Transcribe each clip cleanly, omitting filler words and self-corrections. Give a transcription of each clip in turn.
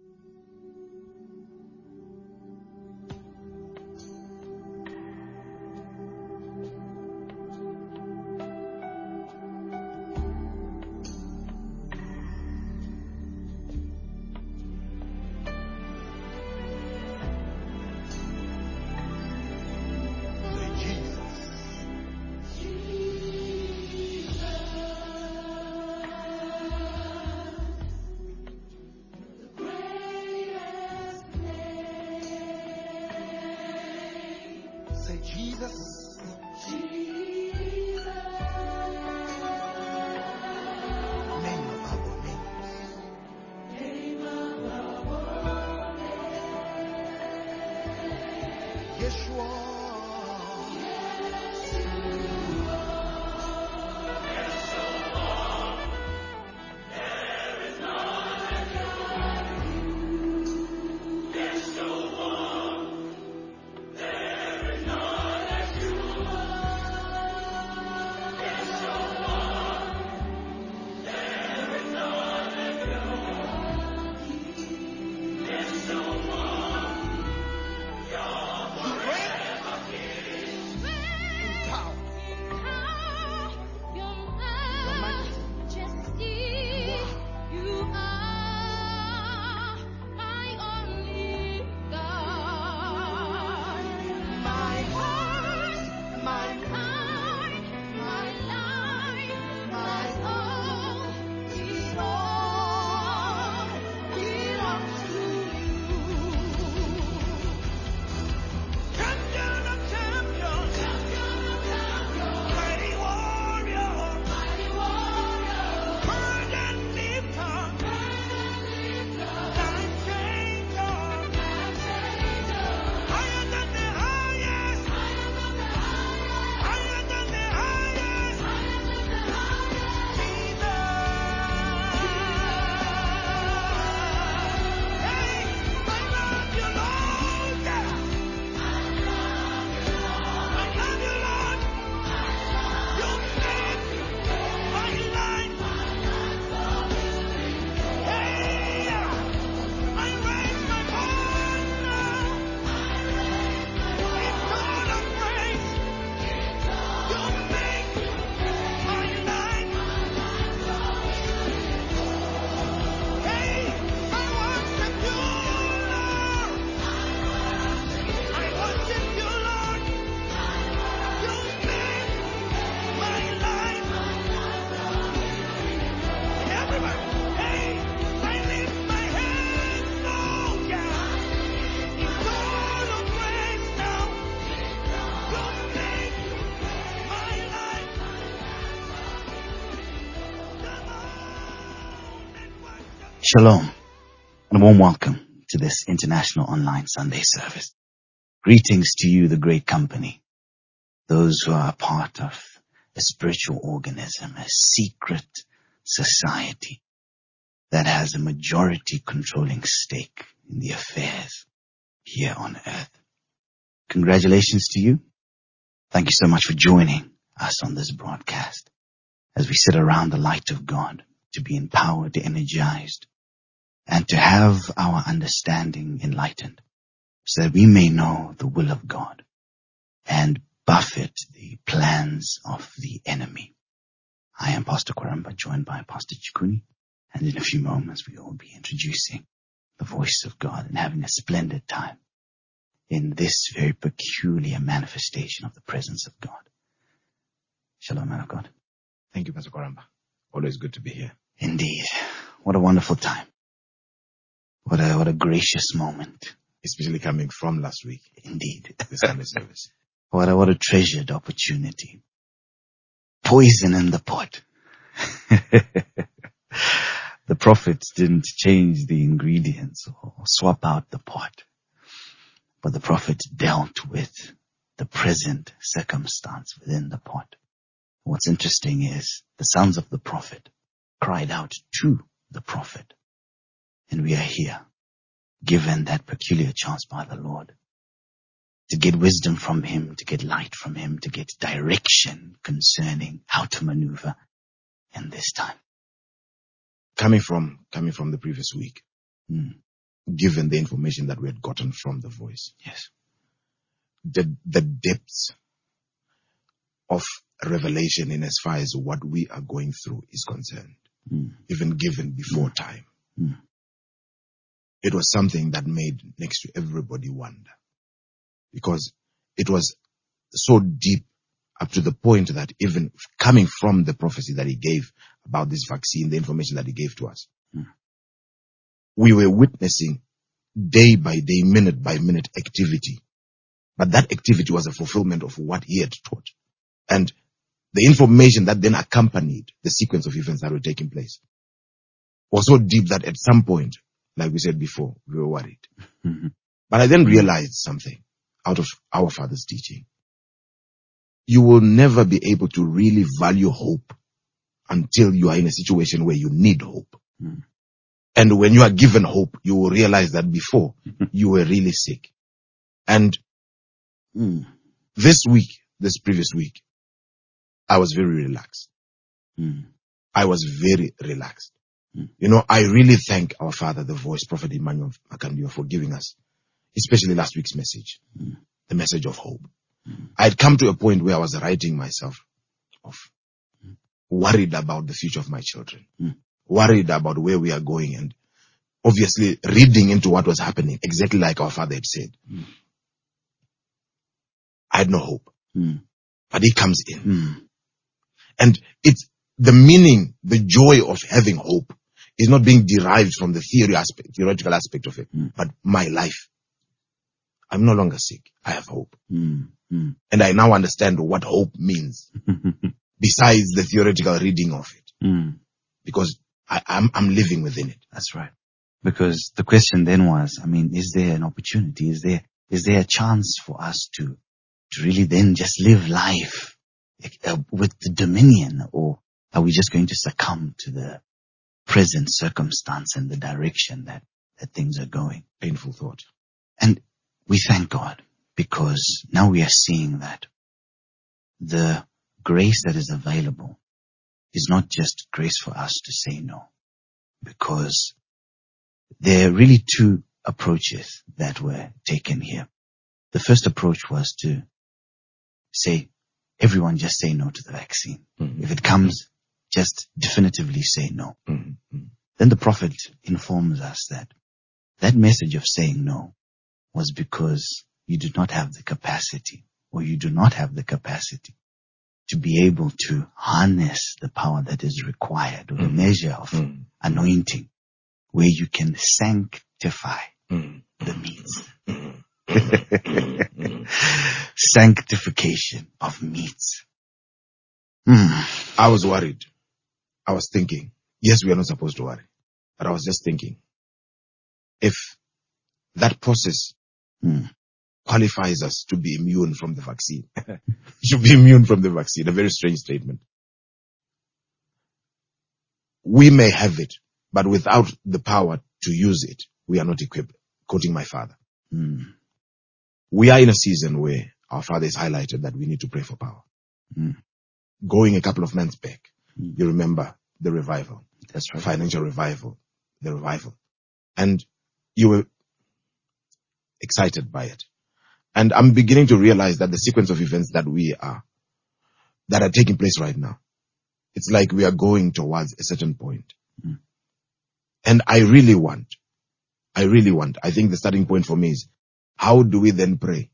Say Jesus. Name above all names. Yeshua. Shalom, and a warm welcome to this International Online Sunday Service. Greetings to you, the great company, those who are a part of a spiritual organism, a secret society that has a majority controlling stake in the affairs here on earth. Congratulations to you. Thank you so much for joining us on this broadcast as we sit around the light of God to be empowered, energized, and to have our understanding enlightened so that we may know the will of God and buffet the plans of the enemy. I am Pastor Kwaramba, joined by Pastor Chikuni, and in a few moments we will be introducing the voice of God and having a splendid time in this very peculiar manifestation of the presence of God. Shalom, man of God. Thank you, Pastor Kwaramba. Always good to be here. Indeed. What a wonderful time. What a gracious moment. Especially coming from last week. Indeed. The Sunday service. What a treasured opportunity. Poison in the pot. The prophets didn't change the ingredients or swap out the pot, but the prophets dealt with the present circumstance within the pot. What's interesting is the sons of the prophet cried out to the prophet. And we are here, given that peculiar chance by the Lord, to get wisdom from him, to get light from him, to get direction concerning how to maneuver in this time. Coming from the previous week, given the information that we had gotten from the voice. Yes. The depths of revelation in as far as what we are going through is concerned, even given before time. It was something that made next to everybody wonder, because it was so deep up to the point that even coming from the prophecy that he gave about this vaccine, the information that he gave to us, we were witnessing day by day, minute by minute activity. But that activity was a fulfillment of what he had taught. And the information that then accompanied the sequence of events that were taking place was so deep that at some point, like we said before, we were worried. But I then realized something out of our Father's teaching. You will never be able to really value hope until you are in a situation where you need hope. And when you are given hope, you will realize that before you were really sick. And this previous week, I was very relaxed. I was very relaxed. You know, I really thank our Father, the voice, Prophet Emmanuel Makandiwa, for giving us, especially last week's message, the message of hope. I had come to a point where I was writing myself off, worried about the future of my children, worried about where we are going, and obviously reading into what was happening, exactly like our Father had said. I had no hope. But he comes in. And it's the meaning, the joy of having hope is not being derived from the theoretical aspect of it, but my life. I'm no longer sick. I have hope. And I now understand what hope means besides the theoretical reading of it. Because I'm living within it. That's right. Because the question then was, I mean, is there an opportunity? Is there a chance for us to really then just live life with the dominion, or are we just going to succumb to the present circumstance and the direction that things are going? Painful thought. And we thank God, because now we are seeing that the grace that is available is not just grace for us to say no, because there are really two approaches that were taken here. The first approach was to say, everyone just say no to the vaccine. If it comes, just definitively say no. Then the prophet informs us that message of saying no was because you do not have the capacity, or you do not have the capacity to be able to harness the power that is required, or the measure of anointing, where you can sanctify the meats. Sanctification of meats. I was worried. I was thinking, yes, we are not supposed to worry. But I was just thinking, if that process qualifies us to be immune from the vaccine, to be immune from the vaccine, a very strange statement. We may have it, but without the power to use it, we are not equipped. Quoting my father. We are in a season where our Father has highlighted that we need to pray for power. Going a couple of months back, you remember the revival. That's right. Financial revival, the revival. And you were excited by it. And I'm beginning to realize that the sequence of events that are taking place right now, it's like we are going towards a certain point. And I think the starting point for me is, how do we then pray?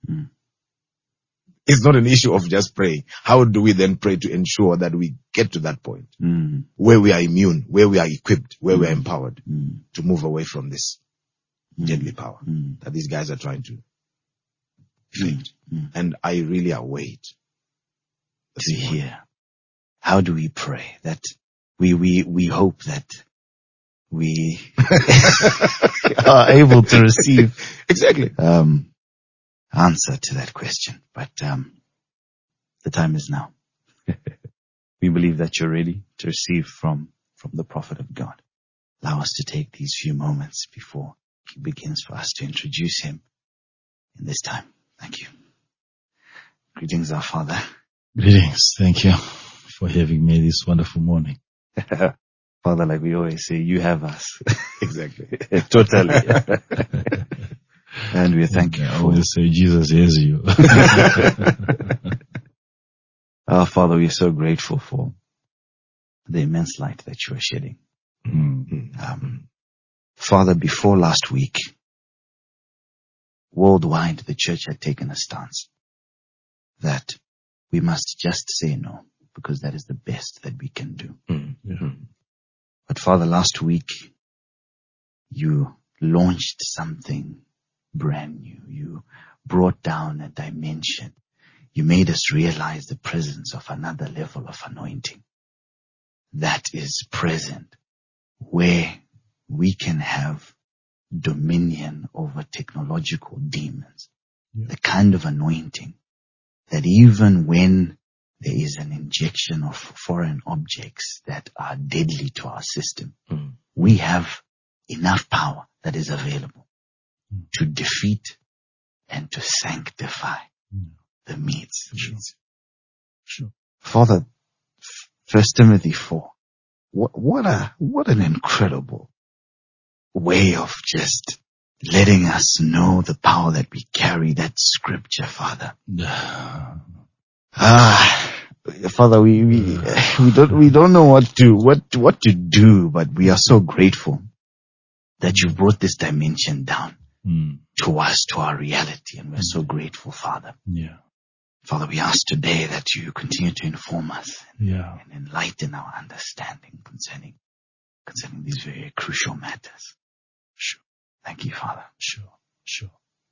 It's not an issue of just praying. How do we then pray to ensure that we get to that point where we are immune, where we are equipped, where we are empowered to move away from this deadly power that these guys are trying to feed? And I really await to hear. How do we pray? That we hope that we are able to receive exactly answer to that question. But the time is now. We believe that you're ready to receive from the prophet of God. Allow us to take these few moments before he begins for us to introduce him in this time. Thank you. Greetings, our Father. Greetings. Thank you for having me this wonderful morning. Father, like we always say, you have us. Exactly. Totally. And we thank you I for always say Jesus hears you. our Father. We are so grateful for the immense light that you are shedding. Father, before last week, worldwide, the church had taken a stance that we must just say no, because that is the best that we can do. But Father, last week, you launched something brand new. You brought down a dimension. You made us realize the presence of another level of anointing that is present, where we can have dominion over technological demons. The kind of anointing that even when there is an injection of foreign objects that are deadly to our system, we have enough power that is available to defeat and to sanctify the meats. Sure. Father, 1 Timothy 4, what an incredible way of just letting us know the power that we carry, that scripture, Father. Father, we don't know what to do, but we are so grateful that you brought this dimension down to us, to our reality, and we're so grateful, Father. Yeah. Father, we ask today that you continue to inform us Yeah. and enlighten our understanding concerning these very crucial matters. Sure. Thank you, Father. Sure.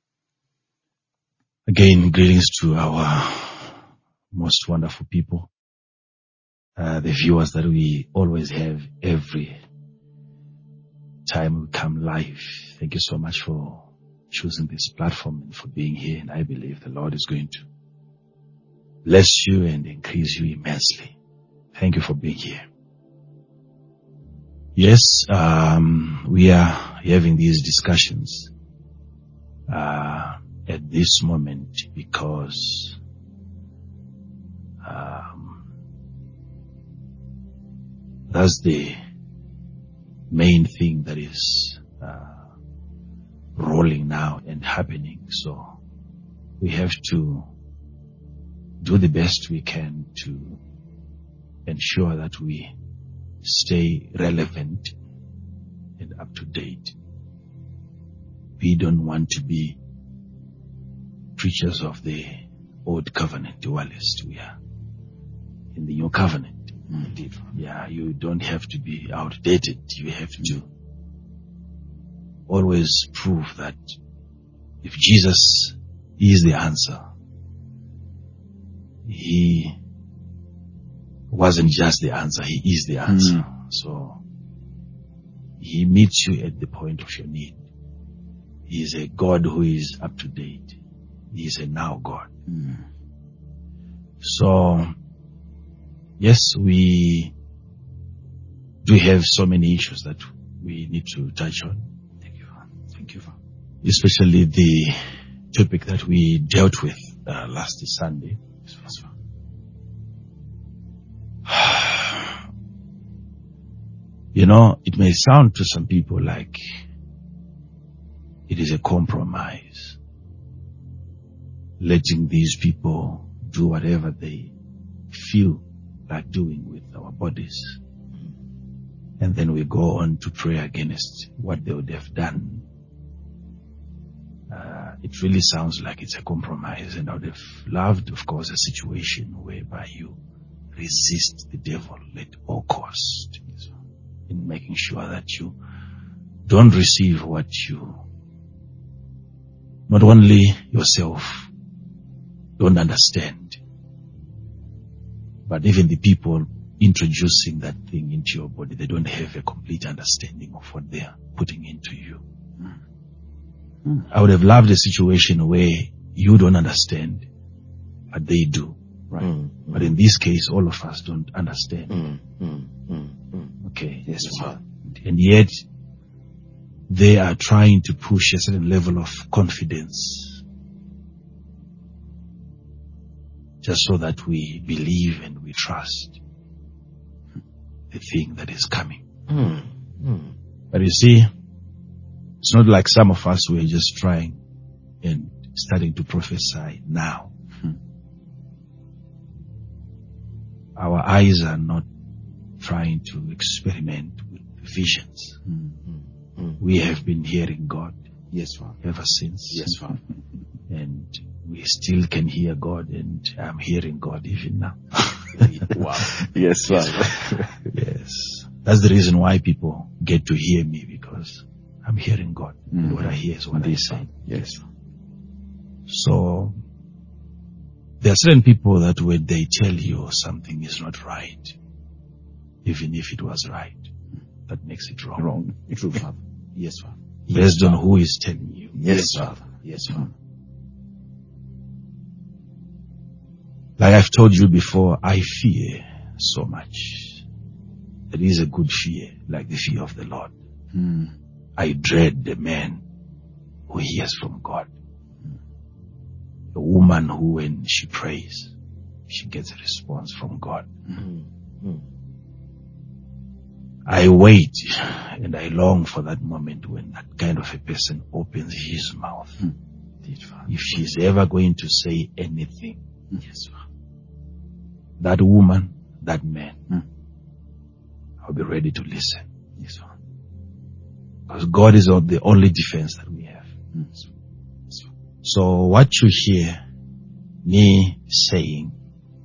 Again, greetings to our most wonderful people, the viewers that we always have every time we come live. Thank you so much for choosing this platform and for being here. And I believe the Lord is going to bless you and increase you immensely. Thank you for being here. Yes, we are having these discussions at this moment because that's the main thing that is rolling now and happening. So we have to do the best we can to ensure that we stay relevant and up to date. We don't want to be preachers of the old covenant dualist. We are in the new covenant. Yeah, you don't have to be outdated. You have to always prove that if Jesus is the answer, he wasn't just the answer, he is the answer. So he meets you at the point of your need. He is a God who is up to date. He is a now God. So yes, we do have so many issues that we need to touch on. Thank you. Especially the topic that we dealt with last Sunday. You know, it may sound to some people like it is a compromise, letting these people do whatever they feel like doing with our bodies. And then we go on to pray against what they would have done. It really sounds like it's a compromise, and I would have loved, of course, a situation whereby you resist the devil at all costs in making sure that you don't receive what you, not only yourself, don't understand, but even the people introducing that thing into your body, they don't have a complete understanding of what they are putting into you. I would have loved a situation where you don't understand, but they do. Right. But in this case, all of us don't understand. Okay. Yes, Father. And yet, they are trying to push a certain level of confidence just so that we believe and we trust the thing that is coming. But you see, it's not like some of us who are just trying and starting to prophesy now. Our eyes are not trying to experiment with visions. We have been hearing God Yes, Father. ever since. Yes, Father. And we still can hear God, and I'm hearing God even now. Wow. Yes, Father. Yes. That's the reason why people get to hear me, because I'm hearing God. And what I hear is what I say. Yes. So there are certain people that when they tell you something is not right, even if it was right, that makes it wrong. Wrong. True, Father. Yes, Father. Based on who is telling you. Yes, Father. Yes, Father. Like I've told you before, I fear so much. There is a good fear, like the fear of the Lord. I dread the man who hears from God. The woman who, when she prays, she gets a response from God. I wait and I long for that moment when that kind of a person opens his mouth. If she's ever going to say anything, that woman, that man, I'll be ready to listen. Because God is the only defense that we have. So what you hear me saying,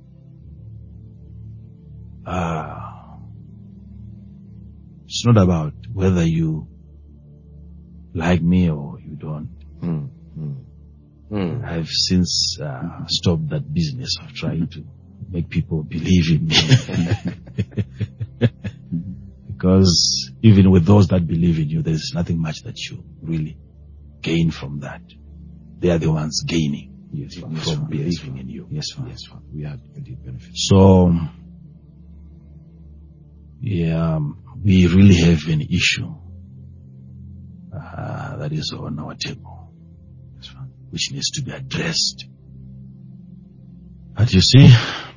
it's not about whether you like me or you don't. I've since stopped that business of trying to make people believe in me. Because even with those that believe in you, there's nothing much that you really gain from that. They are the ones gaining from believing in you. Yes, Father. Yes, Father. We are indeed benefits. So, yeah, we really have an issue that is on our table, which needs to be addressed. But you see,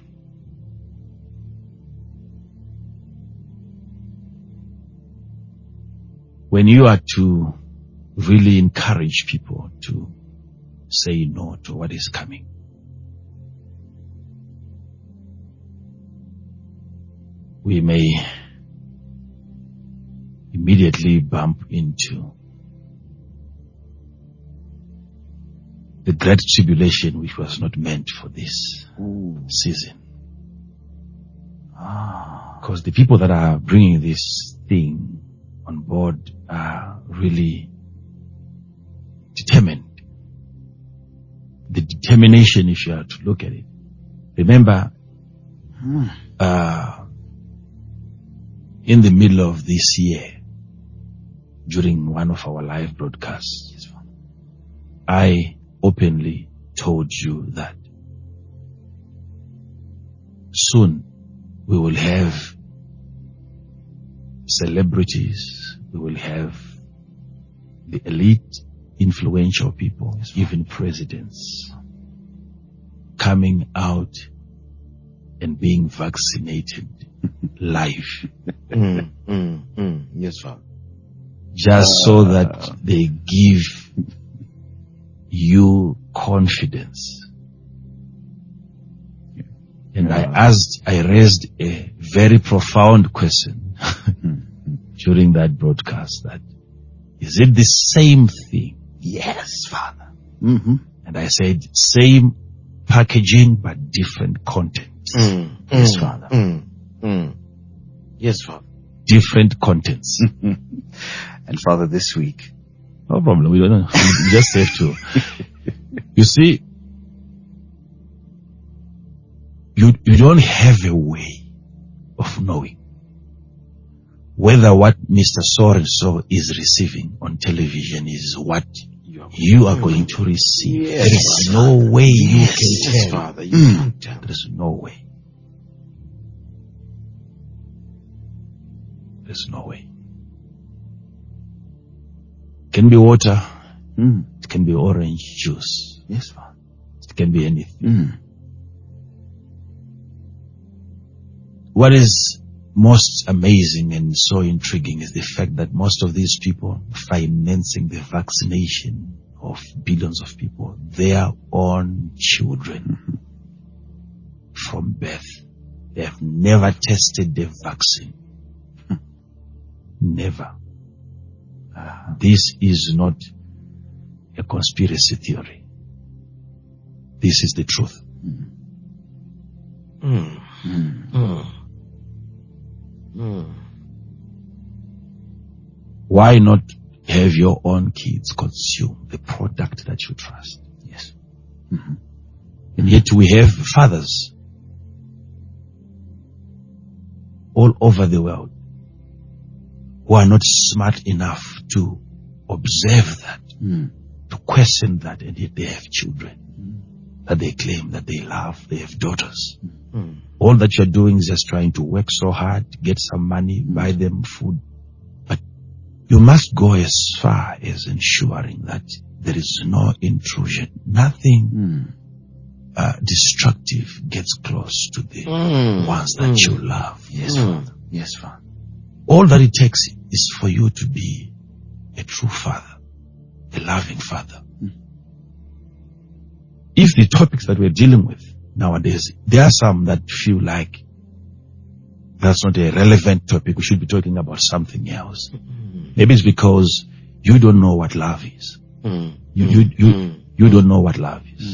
when you are to really encourage people to say no to what is coming, we may immediately bump into the great tribulation which was not meant for this season. Because the people that are bringing this thing on board are really determined. The determination, if you are to look at it. Remember, in the middle of this year, during one of our live broadcasts, I openly told you that soon we will have celebrities, we will have the elite, influential people, even presidents, coming out and being vaccinated live. Yes, Father. Just so that they give you confidence. And I raised a very profound question during that broadcast, that is it the same thing? Yes, Father. And I said, same packaging but different content. Yes, Father. Yes, Father. Different contents. And Father, this week, No problem. We don't know. We just have to. You see, you don't have a way of knowing whether what Mr. So and so is receiving on television is what you are going to receive. Yes, There is no way you can Yes, tell. Father. You can't tell. There is no way. There's no way. It can be water. It can be orange juice. yes, Father. It can be anything. What is most amazing and so intriguing is the fact that most of these people financing the vaccination of billions of people, their own children from birth, they have never tested the vaccine. Never. This is not a conspiracy theory. This is the truth. Why not have your own kids consume the product that you trust? Yes. And yet we have fathers all over the world who are not smart enough to observe that, to question that, and yet they have children that they claim that they love. They have daughters. All that you're doing is just trying to work so hard, get some money, buy them food. But you must go as far as ensuring that there is no intrusion. Nothing destructive gets close to the ones that you love. Yes, Father. Yes, Father. All that it takes is for you to be a true father, a loving father. If the topics that we're dealing with nowadays, there are some that feel like that's not a relevant topic, we should be talking about something else. Maybe it's because you don't know what love is. You don't know what love is.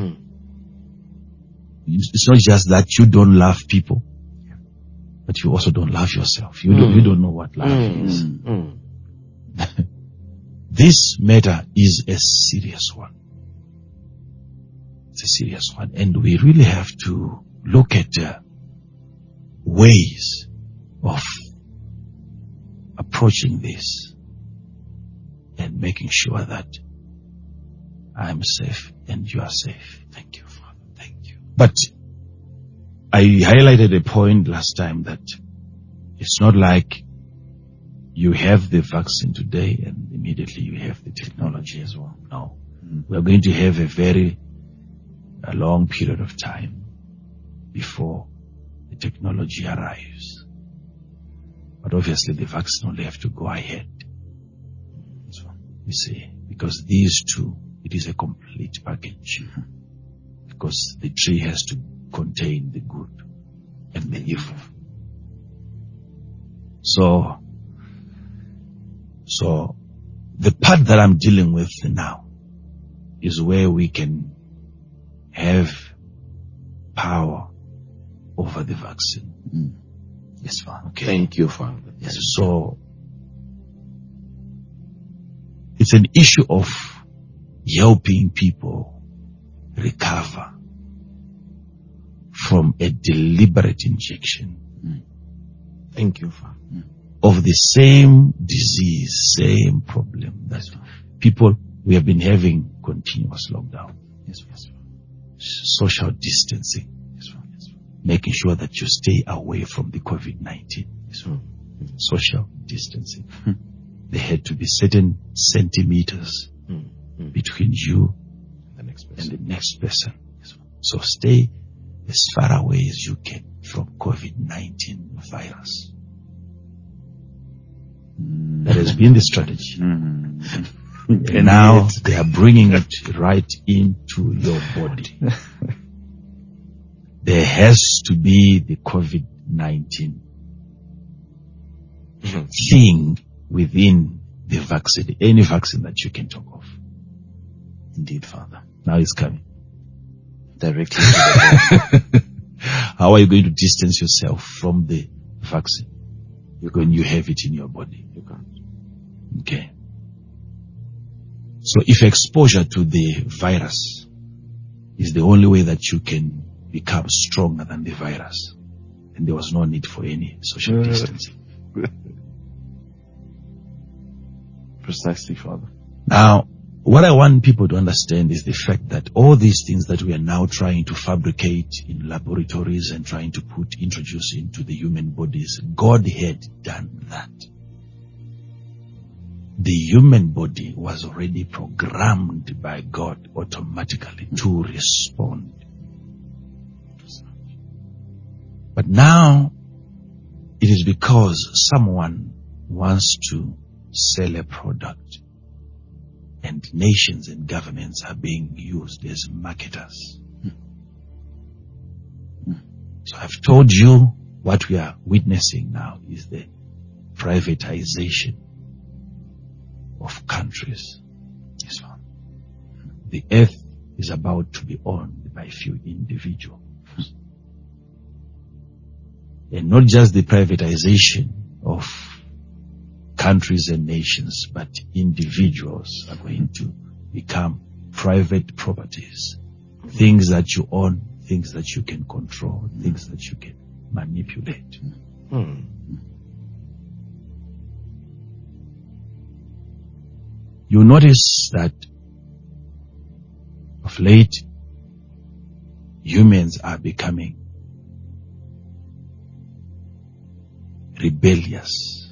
It's not just that you don't love people, but you also don't love yourself. You don't know what love is. This matter is a serious one. It's a serious one. And we really have to look at ways of approaching this and making sure that I am safe and you are safe. Thank you, Father. Thank you. But I highlighted a point last time that it's not like you have the vaccine today and immediately you have the technology as well. No. We are going to have a long period of time before the technology arrives. But obviously the vaccine will have to go ahead. So, you see, because these two, it is a complete package. Because the tree has to contain the good and the evil. So the part that I'm dealing with now is where we can have power over the vaccine. Yes, Father. Okay. Thank you, Father. Yes. So it's an issue of helping people recover from a deliberate injection Thank you, Father. of the same disease, same problem that people, we have been having continuous lockdown. Yes, Father. Social distancing. Yes, Father. Yes, Father. Making sure that you stay away from the COVID-19. Social distancing. There had to be certain centimeters between you The next and person. the next person. So stay as far away as you can from COVID-19 virus. That has been the strategy. And now they are bringing it right into your body. There has to be the COVID-19 thing within the vaccine, any vaccine that you can talk of. Indeed, Father. Now it's coming. Directly to the body. How are you going to distance yourself from the vaccine when you have it in your body? You can't. Okay. So if exposure to the virus is the only way that you can become stronger than the virus, then there was no need for any social distancing. Precisely, Father. Now, what I want people to understand is the fact that all these things that we are now trying to fabricate in laboratories and trying to introduce into the human bodies, God had done that. The human body was already programmed by God automatically to respond. But now, it because someone wants to sell a product and nations and governments are being used as marketers. So I've told you what we are witnessing now is the privatization of countries. Yes, sir. The earth is about to be owned by few individuals. And not just the privatization of countries and nations, but individuals are going to become private properties. Things that you own, things that you can control, things that you can manipulate. You notice that of late, humans are becoming rebellious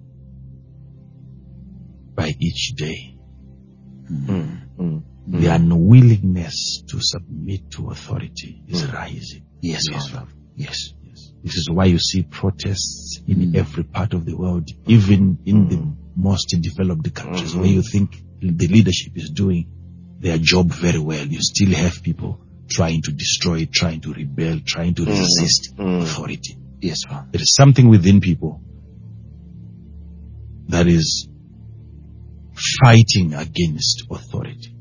by each day. The unwillingness to submit to authority is rising. Yes, Father. Yes. This is why you see protests in every part of the world, even in the most developed countries, where you think the leadership is doing their job very well. You still have people trying to destroy, trying to rebel, trying to resist authority. Yes, Father. There is something within people that is fighting against authority.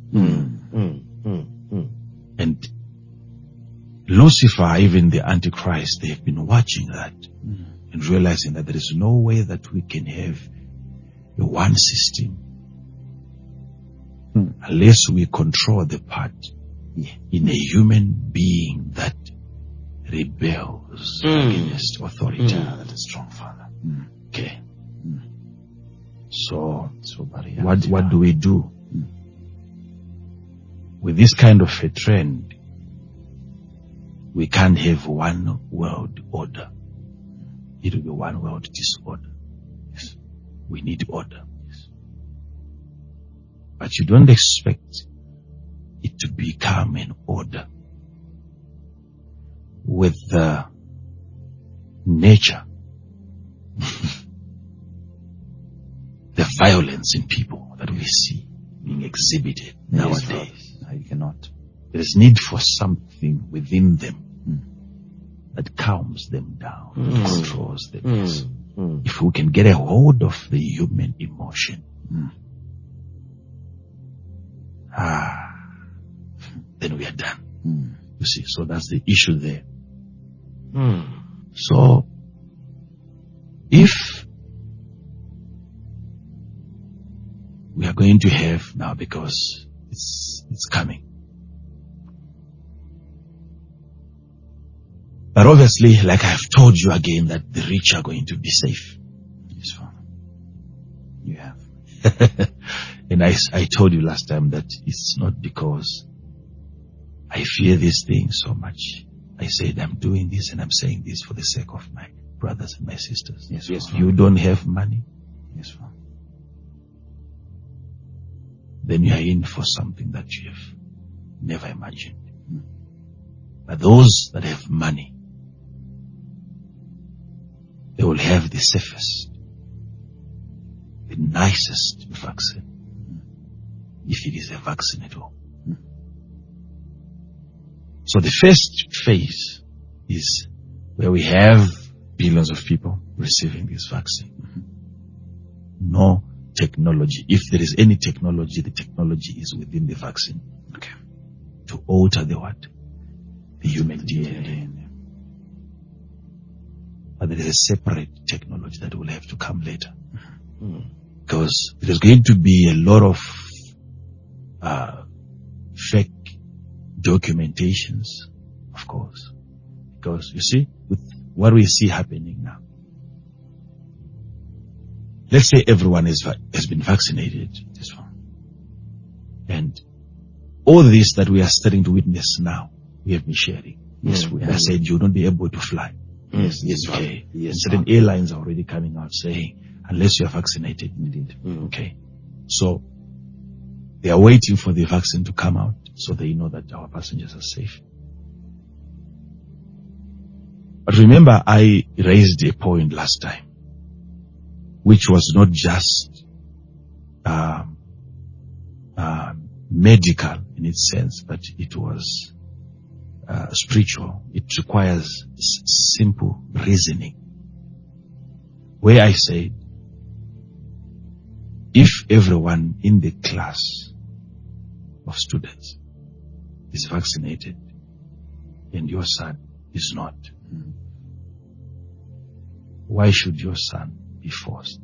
And Lucifer, even the Antichrist, they have been watching that and realizing that there is no way that we can have a one system unless we control the part in a human being that rebels against authority. That is strong, Father. Okay. So what do we do? With this kind of a trend, we can't have one world order. It will be one world disorder. Yes. We need order. Yes. But you don't expect it to become an order with the nature, the violence in people that we see being exhibited nowadays. No, you cannot. There is need for something within them that calms them down, that controls them. Yes. If we can get a hold of the human emotion, then we are done. You see, so that's the issue there. So, if we are going to have now, because it's coming. But obviously, like I have told you again, that the rich are going to be safe. Yes, Father. You have. And I told you last time that it's not because I fear these things so much. I said I'm doing this and I'm saying this for the sake of my brothers and my sisters. Yes, you don't have money. Yes, Father. Then you are in for something that you have never imagined. But those that have money, they will have the safest, the nicest vaccine, if it is a vaccine at all. So the first phase is where we have billions of people receiving this vaccine. No technology. If there is any technology, the technology is within the vaccine. Okay. To alter the what? The human DNA. But there is a separate technology that will have to come later. Because there is going to be a lot of fake documentations, of course. Because you see, with what we see happening now, let's say everyone has been vaccinated. This one. And all this that we are starting to witness now, we have been sharing. Yes, we have said you will not be able to fly. Yes, Okay. Yes, Certain airlines are already coming out saying, unless you are vaccinated. Indeed. Okay. So they are waiting for the vaccine to come out so they know that our passengers are safe. But remember, I raised a point last time, which was not just medical in its sense, but it was spiritual. It requires simple reasoning. Where I said, if everyone in the class of students is vaccinated and your son is not, why should your son be forced?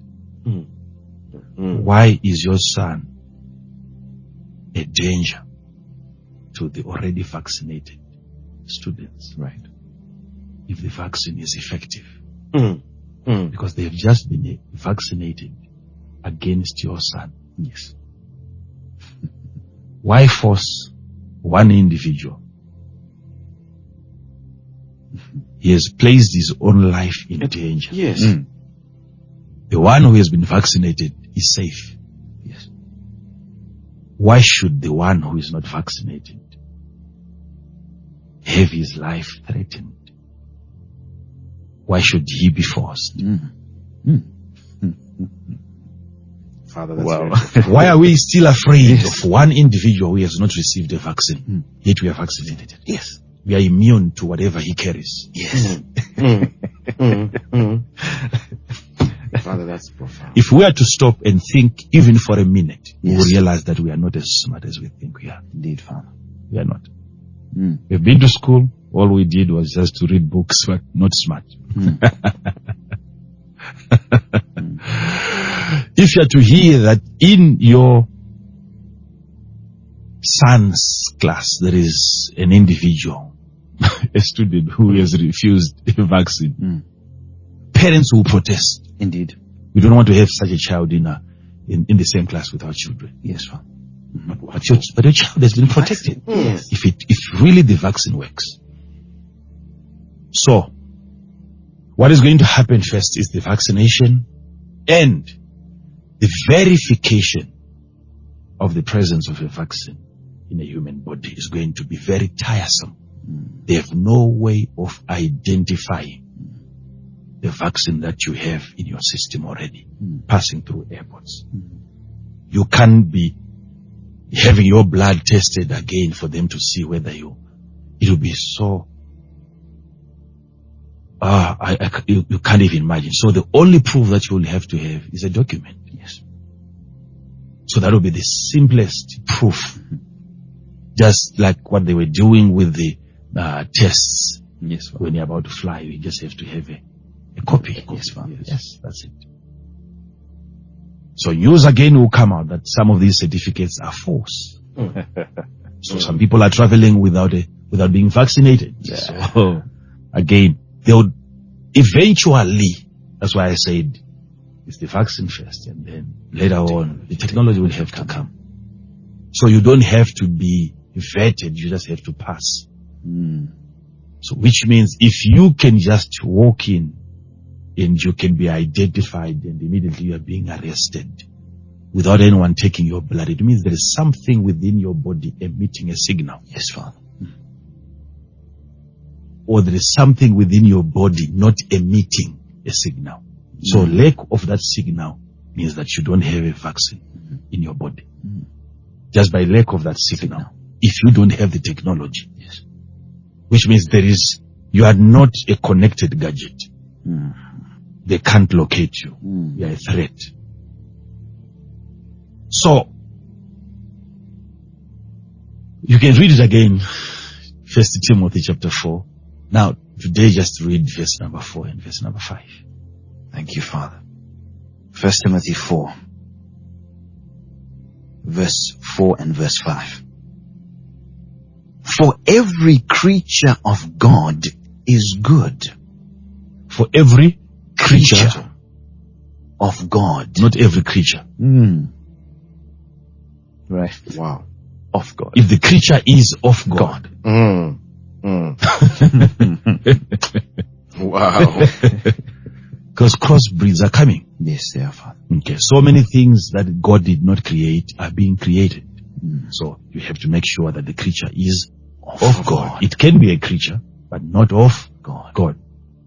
Why is your son a danger to the already vaccinated students? Right. If the vaccine is effective. Because they have just been vaccinated against your son. Yes. Why force one individual? He has placed his own life in danger. Yes. The one who has been vaccinated is safe. Yes. Why should the one who is not vaccinated have his life threatened? Why should he be forced? Father, that's Wow. very Why are we still afraid of one individual who has not received a vaccine? Yet we are vaccinated. Yes. We are immune to whatever he carries. Yes. Father, that's profound. If we are to stop and think even for a minute, we will Yes. realize that we are not as smart as we think we are. Indeed, Father. We are not. We've been to school. All we did was just to read books, but not smart. If you are to hear that in your son's class there is an individual, a student who has refused a vaccine, parents will protest. Indeed. We don't want to have such a child in the same class with our children. Yes, Father. But your child has been protected. Yes. If really the vaccine works. So, what is going to happen first is the vaccination and the verification of the presence of a vaccine in a human body is going to be very tiresome. They have no way of identifying the vaccine that you have in your system already, passing through airports. You can't be having your blood tested again for them to see whether it will be so, you can't even imagine. So the only proof that you will have to have is a document. Yes. So that will be the simplest proof. Just like what they were doing with the tests. Yes, Father. When you're about to fly, you just have to have a copy. Yes, Father. Yes, that's it. So news again will come out that some of these certificates are false. So some people are traveling without being vaccinated. So again, they would eventually, that's why I said it's the vaccine first and then later on the technology will have to come. So you don't have to be vetted, you just have to pass. So which means if you can just walk in and you can be identified and immediately you are being arrested without anyone taking your blood, it means there is something within your body emitting a signal. Yes, Father. Or there is something within your body not emitting a signal. So lack of that signal means that you don't have a vaccine in your body. Just by lack of that signal. If you don't have the technology. Yes. Which means you are not a connected gadget. They can't locate you. You are a threat. So, you can read it again. 1 Timothy chapter 4. Now, today just read verse number 4 and verse number 5. Thank you, Father. 1 Timothy 4, verse 4 and verse 5. For every creature of God is good. For every creature of God. not every creature. Right. Wow. Of God. If the creature is of God. Wow. Because crossbreeds are coming. Yes, they are, Father. Okay, so many things that God did not create are being created. So you have to make sure that the creature is of God. It can be a creature, but not of God.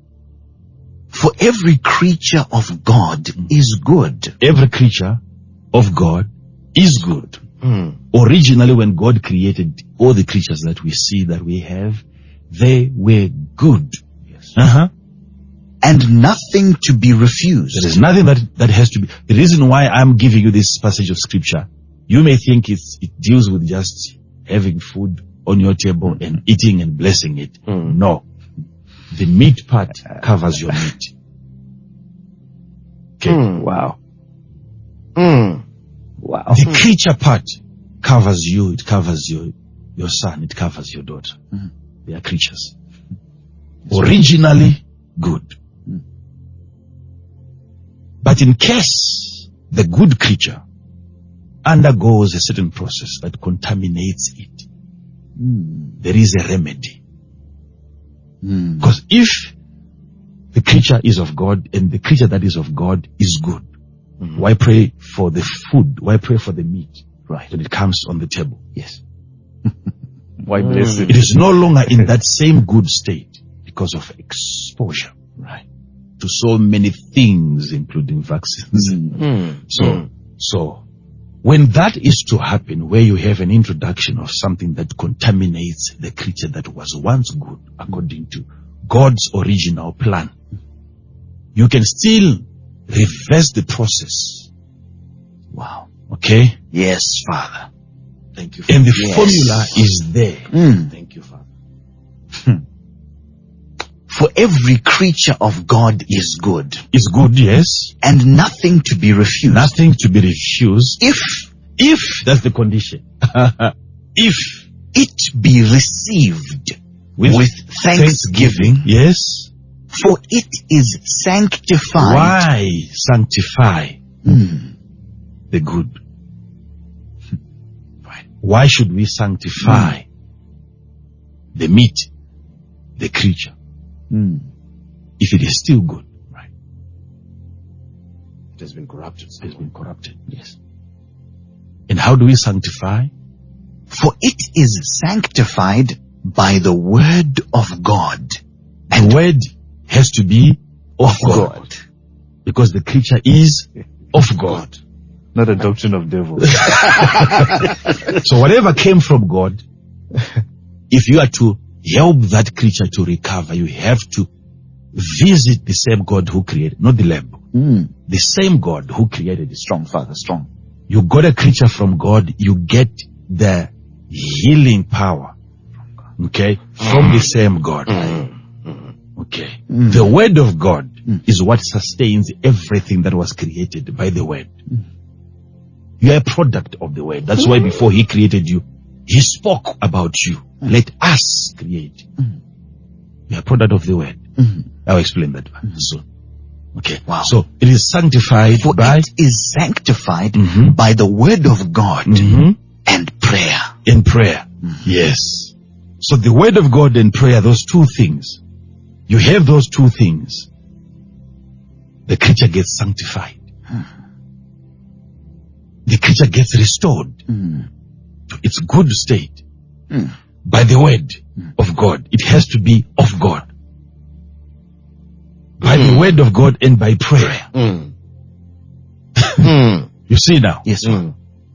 For every creature of God is good. Every creature of God is good. Mm. Originally, when God created all the creatures that we see, that we have, they were good. Yes. And nothing to be refused. There is nothing that has to be. The reason why I'm giving you this passage of scripture, you may think it deals with just having food on your table and eating and blessing it. No. The meat part covers your meat. Okay. Wow. Mm. Wow. The creature part covers you. It covers your son. It covers your daughter. They are creatures. Originally good. But in case the good creature undergoes a certain process that contaminates it, there is a remedy. Because if the creature is of God and the creature that is of God is good, why pray for the food? Why pray for the meat? Right. When it comes on the table. Yes. Why bless It it? is no longer in that same good state because of exposure. Right. To so many things, including vaccines. So when that is to happen, where you have an introduction of something that contaminates the creature that was once good, according to God's original plan, you can still reverse the process. Wow. Okay? Yes, Father. Thank you. And the Yes. formula is there. Thank you, Father. For every creature of God is good, It's good, yes. and nothing to be refused. Nothing to be refused. If That's the condition. If it be received with thanksgiving, yes. for it is sanctified. Why sanctify the good? Why should we sanctify the meat, the creature, if it is still good? Right. It has been corrupted. It has been corrupted. Yes. And how do we sanctify? For it is sanctified by the word of God. The word has to be of God. Because the creature is of God. Not a doctrine of devils. So whatever came from God, if you are to help that creature to recover, you have to visit the same God who created, not the lamb. The same God who created it. Strong, Father, strong. You got a creature from God, you get the healing power. Okay? From the same God. Okay. The word of God is what sustains everything that was created by the word. You are a product of the word. That's why before he created you, he spoke about you. Let us create. You are a product of the word. I'll explain that soon. Okay. Wow. So it is sanctified For by it is sanctified by the word of God and prayer. in prayer. Yes. So the word of God and prayer, those two things, you have those two things, the creature gets sanctified. The creature gets restored to its good state by the word of God. It has to be of God. By the word of God and by prayer. You see now? Yes, Father.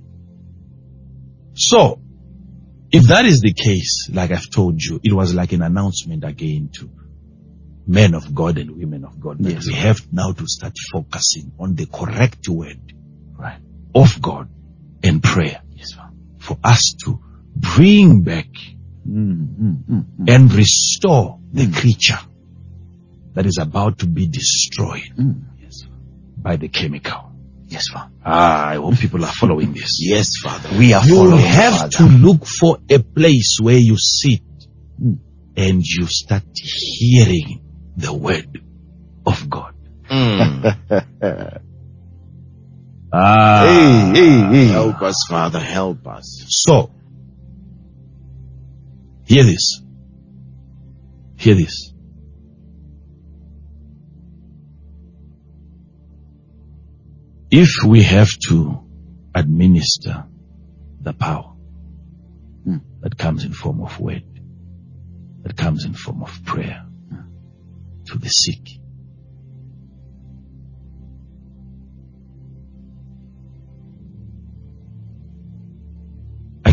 So, if that is the case, like I've told you, it was like an announcement again to men of God and women of God that Yes, we have now to start focusing on the correct word of God and prayer for us to bring back and restore the creature that is about to be destroyed by the chemical. Yes, Father. I hope people are following this. Yes, Father. We are You following, have Father. to look for a place where you sit and you start hearing the word of God. Help us, Father. Help us. So, hear this. Hear this. If we have to administer the power that comes in form of word, that comes in form of prayer to the sick,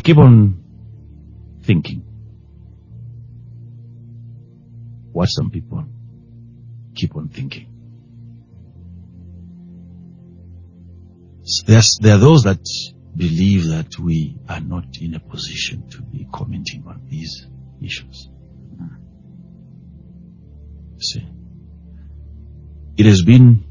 keep on thinking what some people keep on thinking. There are those that believe that we are not in a position to be commenting on these issues. See, it has been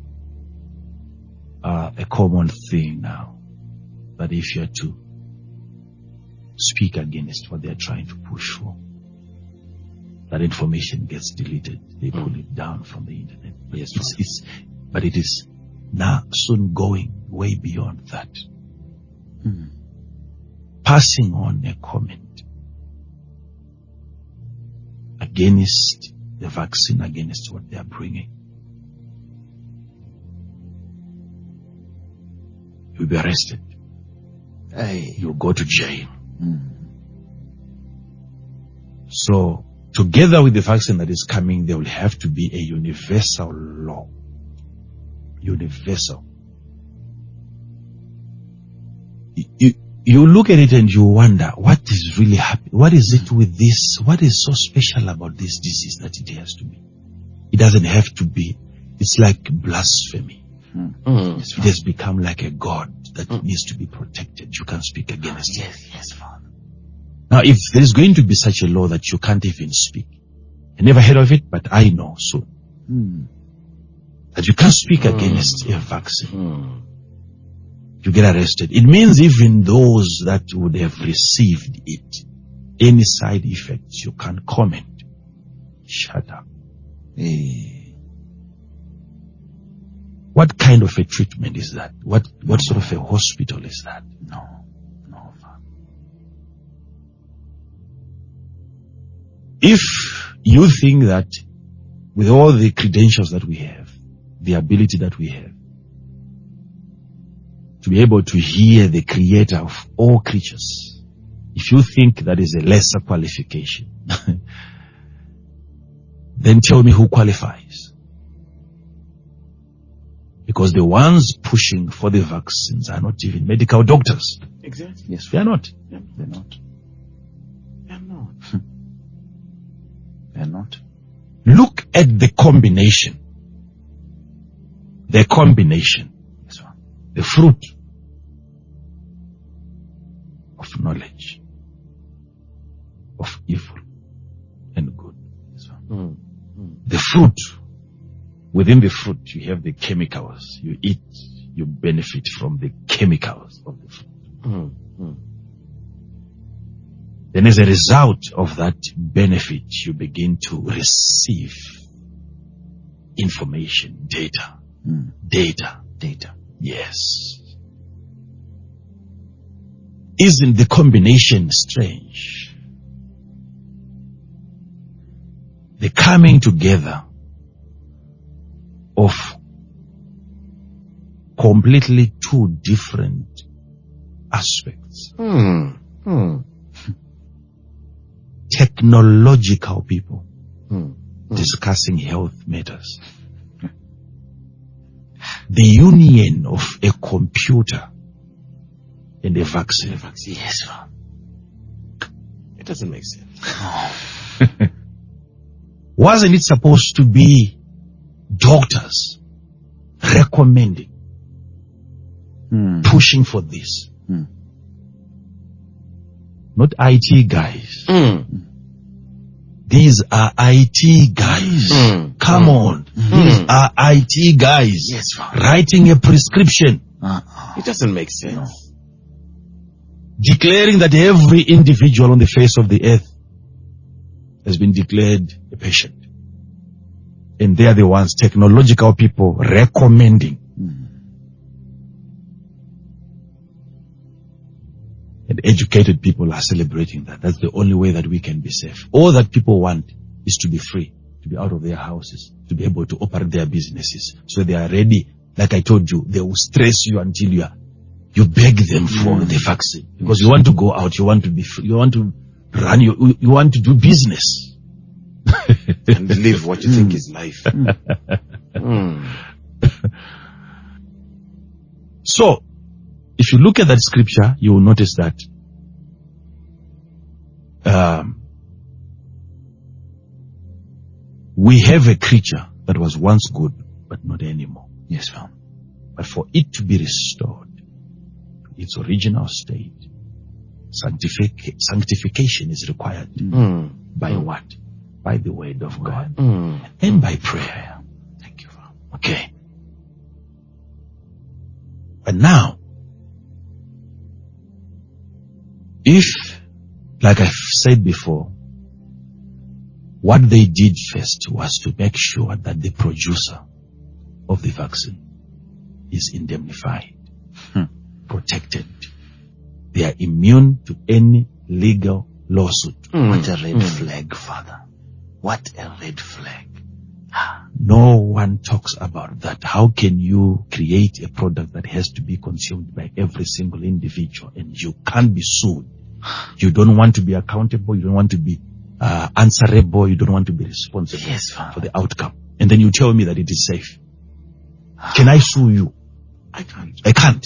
a common thing now that if you are to speak against what they are trying to push for, that information gets deleted. They pull it down from the internet. Yes, but it is now soon going way beyond that. Passing on a comment against the vaccine, against what they are bringing, you'll be arrested. Hey. You'll go to jail. So, together with the vaccine that is coming, there will have to be a universal law. Universal. You look at it and you wonder, what is really happening? What is it with this? What is so special about this disease that it has to be? It doesn't have to be. It's like blasphemy. It has become like a god that needs to be protected. You can't speak against it. Yes, Father. Now, if there's going to be such a law that you can't even speak, I never heard of it, but I know soon that you can't speak against a vaccine. You get arrested. It means even those that would have received it, any side effects, you can't comment. Shut up. What kind of a treatment is that? What sort of a hospital is that? No, Father. If you think that with all the credentials that we have, the ability that we have, to be able to hear the creator of all creatures, if you think that is a lesser qualification, then tell me who qualifies. Because the ones pushing for the vaccines are not even medical doctors. Exactly. Yes, They are not. They're not. They're not. They're not. Look at the combination. The combination. Yes, Father. The fruit of knowledge of evil and good. Yes, Father. The fruit, within the fruit you have the chemicals. You eat, you benefit from the chemicals of the fruit. Then as a result of that benefit, you begin to receive information, data. Data. Yes. Isn't the combination strange? The coming together of completely two different aspects. Technological people discussing health matters. The union of a computer and a vaccine. Yes, Father. It doesn't make sense. Wasn't it supposed to be doctors recommending, pushing for this? Not IT guys. These are IT guys. Come on. These are IT guys. Yes, Father. Writing a prescription. It doesn't make sense. Declaring that every individual on the face of the earth has been declared a patient. And they are the ones, technological people, recommending. And educated people are celebrating that. That's the only way that we can be safe. All that people want is to be free, to be out of their houses, to be able to operate their businesses. So they are ready. Like I told you, they will stress you until you beg them for the vaccine. Because you want to go out, you want to be free, you want to run, you want to do business. And live what you think is life. So, if you look at that scripture, you will notice that we have a creature that was once good, but not anymore. Yes, Father. But for it to be restored to its original state, sanctification is required. By what? By the word of God and by prayer. Thank you, Father. Okay. But now, if, like I've said before, what they did first was to make sure that the producer of the vaccine is indemnified, protected. They are immune to any legal lawsuit. What a red flag, Father. What a red flag. No one talks about that. How can you create a product that has to be consumed by every single individual and you can't be sued? You don't want to be accountable. You don't want to be answerable. You don't want to be responsible for the outcome. And then you tell me that it is safe. Can I sue you? I can't. I can't.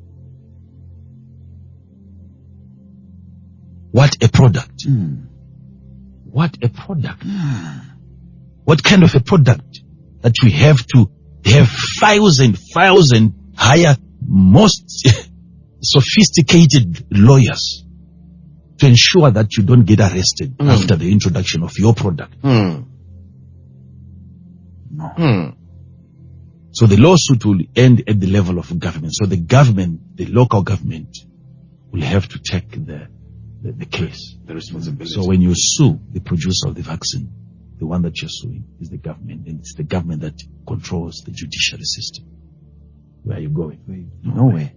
What a product. What a product. What kind of a product that we have to have thousand hire most sophisticated lawyers to ensure that you don't get arrested after the introduction of your product. No. So the lawsuit will end at the level of government. So the government, the local government, will have to take the case. The responsibility. So when you sue the producer of the vaccine, the one that you're suing is the government, and it's the government that controls the judiciary system. Where are you going? Nowhere.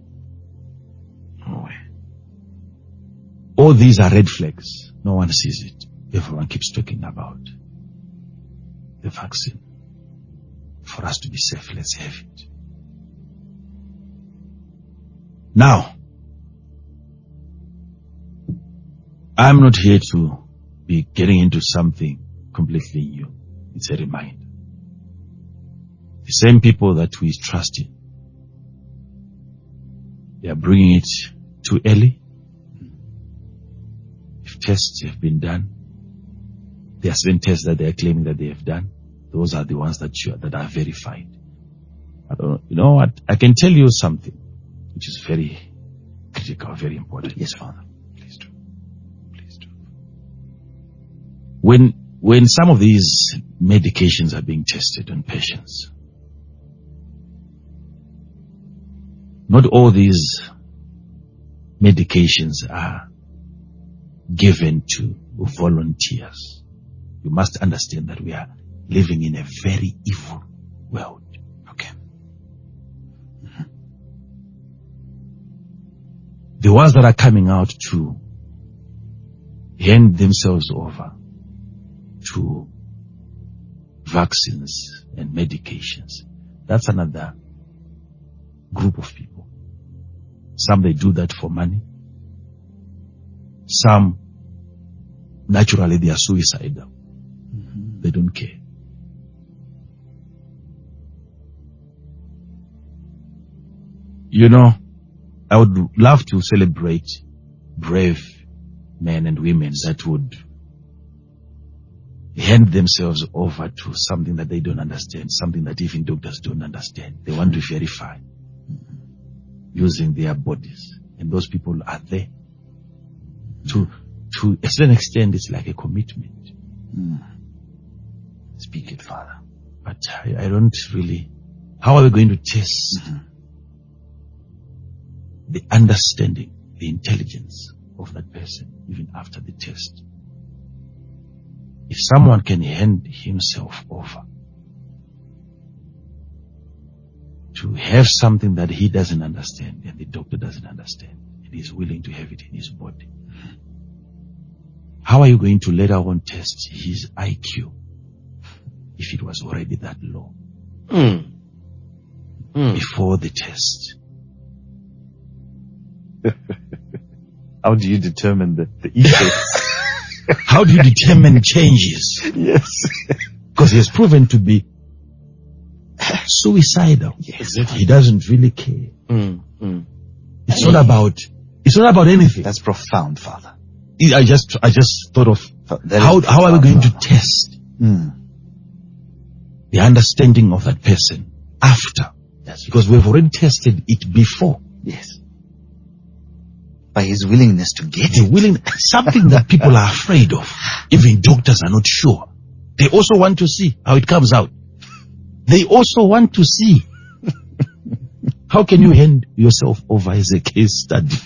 All these are red flags. No one sees it. Everyone keeps talking about the vaccine. For us to be safe, let's have it. Now, I'm not here to be getting into something completely new. It's a reminder. The same people that we trust in, they are bringing it too early. If tests have been done, there are certain tests that they are claiming that they have done. Those are the ones that are verified. You know what? I can tell you something which is very critical, very important. Yes, Father. Please do. Please do. When some of these medications are being tested on patients, not all these medications are given to volunteers. You must understand that we are living in a very evil world. Okay. The ones that are coming out to hand themselves over to vaccines and medications, that's another group of people. Some, they do that for money. Some, naturally, they are suicidal. They don't care. You know, I would love to celebrate brave men and women that would hand themselves over to something that they don't understand, something that even doctors don't understand. They want to verify using their bodies. And those people are there. To a certain extent, it's like a commitment. Speak it, Father. But I don't really... How are we going to test the understanding, the intelligence of that person even after the test? If someone can hand himself over to have something that he doesn't understand and the doctor doesn't understand, and he's willing to have it in his body, how are you going to later on test his IQ if it was already that low before the test? How do you determine the effects? How do you determine changes? Yes. Because he has proven to be suicidal. Yes. He doesn't really care. It's not about anything. That's profound, Father. I just thought of That how is are we going to profound. test Mm. the understanding of that person after? That's Because we've already tested it before. yes. By his willingness to get The it. willing, something that people are afraid of. Even doctors are not sure. They also want to see how it comes out. They also want to see. How can you hand yourself over as a case study?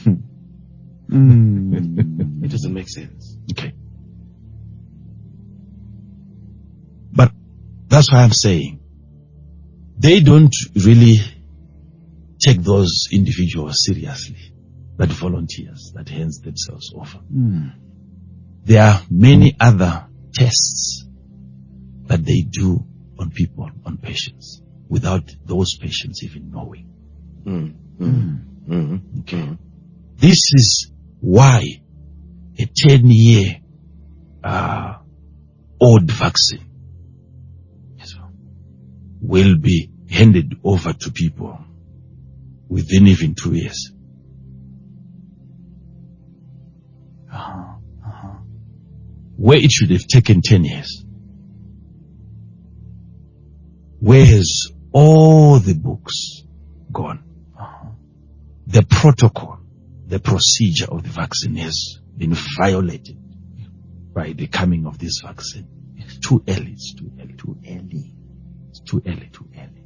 Mm. It doesn't make sense. Okay. But that's why I'm saying they don't really take those individuals seriously, that volunteers, that hands themselves over. Mm. There are many other tests that they do on people, on patients, without those patients even knowing. Okay. This is why a 10-year old vaccine will be handed over to people within even 2 years. Where it should have taken 10 years. Where has all the books gone? The protocol, the procedure of the vaccine has been violated by the coming of this vaccine. It's too early. It's too early. Too early. It's too early. Too early.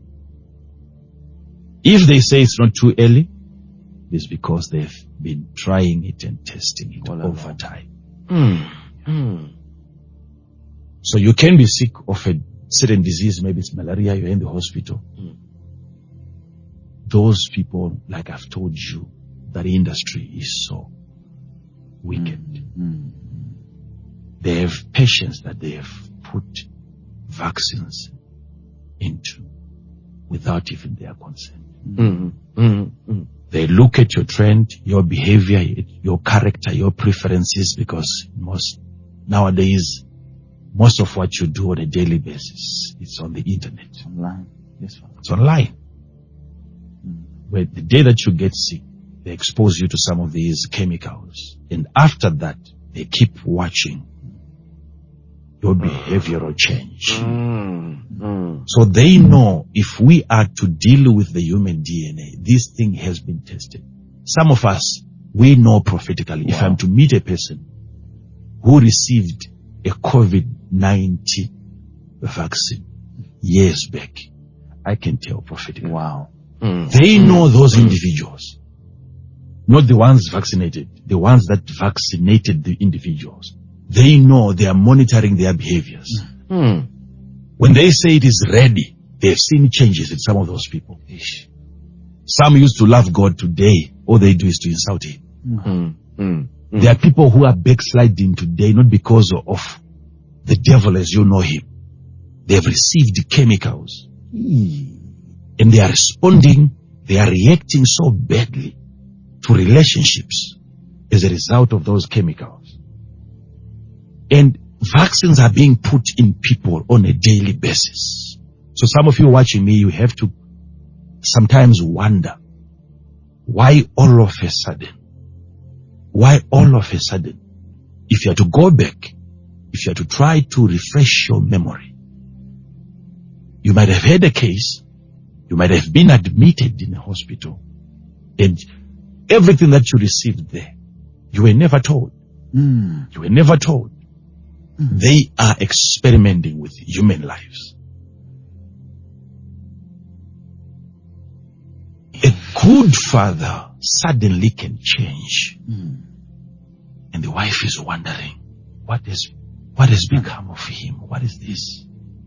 If they say it's not too early, it's because they've been trying it and testing it over time. So you can be sick of a certain disease, maybe it's malaria, you're in the hospital. Those people, like I've told you, that industry is so wicked. They have patients that they have put vaccines into without even their consent. They look at your trend, your behavior, your character, your preferences, because nowadays, most of what you do on a daily basis, it's on the internet. Online. Yes, Father. It's online. Where the day that you get sick, they expose you to some of these chemicals. And after that, they keep watching your behavioral change. So they know if we are to deal with the human DNA, this thing has been tested. Some of us, we know prophetically, if I'm to meet a person who received a COVID-19 vaccine years back, I can tell prophetically. Wow. They know those individuals, not the ones vaccinated, the ones that vaccinated the individuals. They know, they are monitoring their behaviors. When they say it is ready, they've seen changes in some of those people. Some used to love God. Today, all they do is to insult him. There are people who are backsliding today, not because of the devil as you know him. They have received chemicals. And they are responding, they are reacting so badly to relationships as a result of those chemicals. And vaccines are being put in people on a daily basis. So some of you watching me, you have to sometimes wonder, why all of a sudden? Why all of a sudden? If you are to go back, if you are to try to refresh your memory, you might have had a case, you might have been admitted in a hospital, and everything that you received there, you were never told. You were never told. They are experimenting with human lives. A good father suddenly can change. And the wife is wondering, what has become of him? What is this?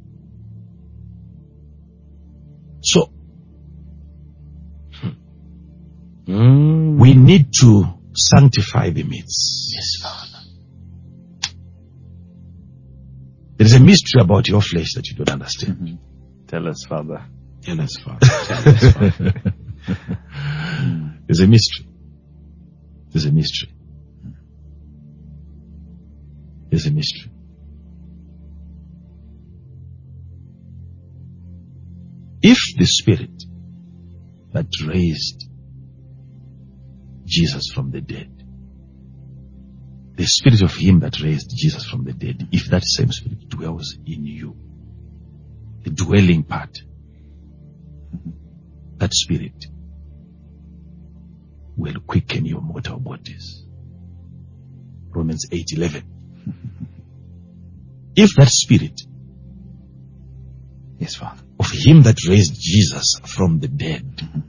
So, we need to sanctify the meats. Yes, Father. There is a mystery about your flesh that you don't understand. Tell us, Father. Tell us, Father. There's a mystery. There's a mystery. There's a mystery. If the Spirit that raised Jesus from the dead the spirit of him that raised Jesus from the dead, if that same spirit dwells in you, the dwelling part, that spirit will quicken your mortal bodies. Romans 8:11. If that spirit Yes, Father. of him that raised Jesus from the dead,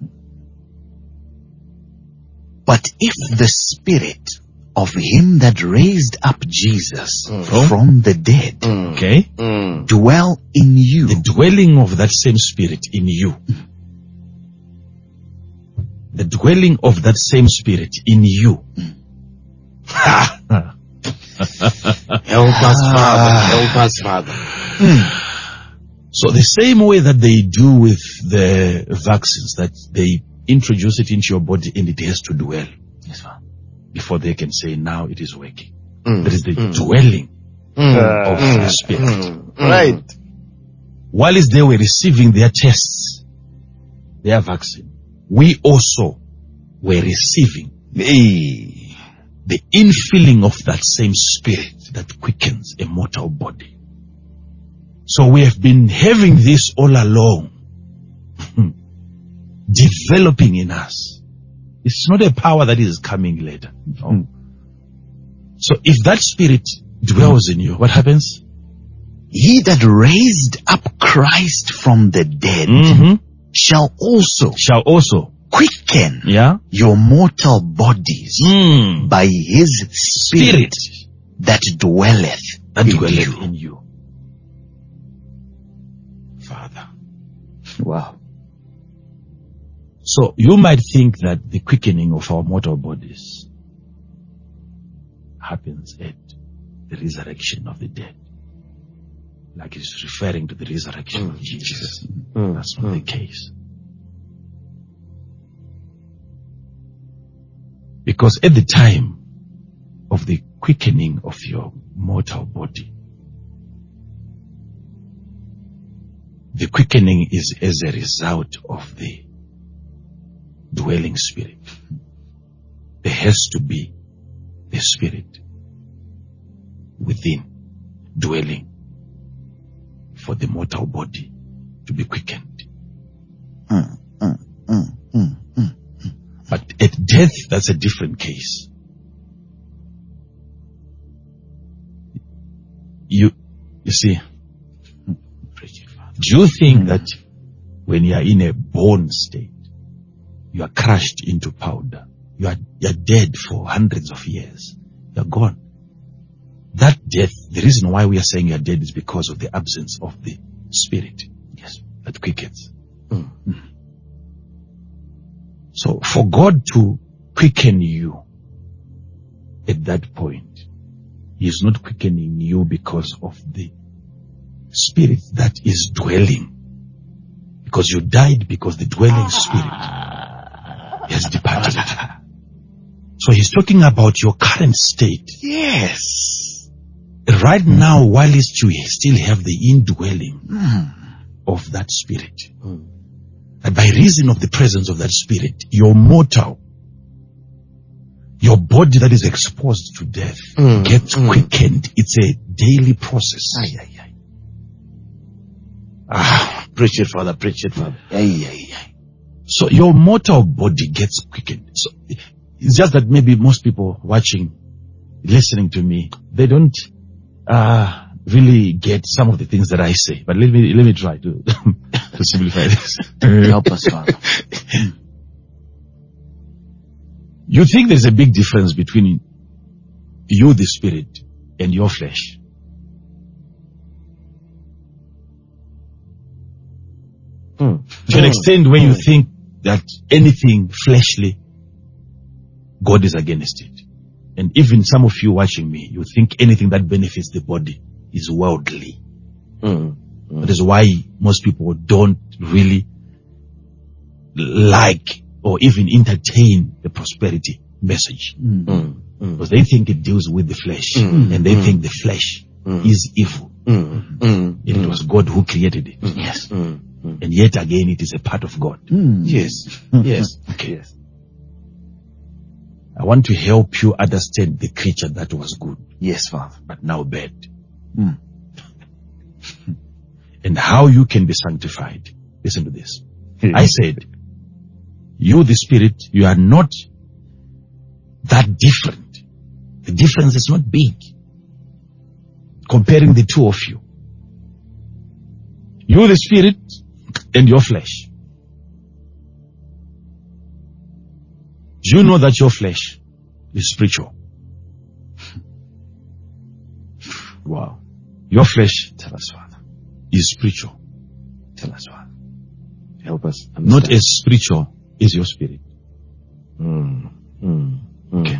But if the spirit of him that raised up Jesus from the dead okay, dwell in you, the dwelling of that same spirit in you, the dwelling of that same spirit in you, Help us, Father. Help us, Father. so the same way that they do with the vaccines, that they introduce it into your body and it has to dwell yes, Father, before they can say now it is working. Mm. That is the dwelling of the spirit. Right. While they were receiving their tests, their vaccine, we also were receiving the infilling of that same spirit that quickens a mortal body. So we have been having this all along, developing in us. It's not a power that is coming later. No. So if that spirit dwells in you, what happens? he that raised up Christ from the dead shall also Shall also, quicken yeah, your mortal bodies by his spirit that dwelleth that in dwelleth you. in you. Father. Wow. So you might think that the quickening of our mortal bodies happens at the resurrection of the dead, like it's referring to the resurrection of Jesus. That's not the case. Because at the time of the quickening of your mortal body, the quickening is as a result of the dwelling spirit. There has to be the spirit within dwelling for the mortal body to be quickened. But at death, that's a different case. You see, do you think that when you are in a born state, you are crushed into powder, you're dead for hundreds of years, you're gone? That death, the reason why we are saying you're dead is because of the absence of the spirit. Yes, that quickens. So for God to quicken you at that point, He is not quickening you because of the spirit that is dwelling. Because you died because the dwelling spirit has departed. So He's talking about your current state. Yes. Right now, while you still have the indwelling of that spirit. And by reason of the presence of that spirit, your mortal, your body that is exposed to death gets quickened. It's a daily process. Preach it, Father. Preach it, Father. So your mortal body gets quickened. So it's just that maybe most people watching, listening to me, they don't really get some of the things that I say. But let me try to to simplify this. Help us, Father. You think there's a big difference between you, the spirit, and your flesh? To an extent where you think that anything fleshly, God is against it. And even some of you watching me, you think anything that benefits the body is worldly. That is why most people don't really like or even entertain the prosperity message. Because they think it deals with the flesh. And they think the flesh is evil. And it was God who created it. Yes. And yet again, it is a part of God. Yes. Yes. Okay. I want to help you understand the creature that was good, Yes, Father. but now bad. Mm. And how you can be sanctified. Listen to this. I said, you, the Spirit, you are not that different. The difference is not big. Comparing the two of you. You, the Spirit, and your flesh. Do you know that your flesh is spiritual? Wow. Your flesh Tell us, Father. is spiritual. Tell us, Father. Help us understand. Not as spiritual as your spirit. Okay.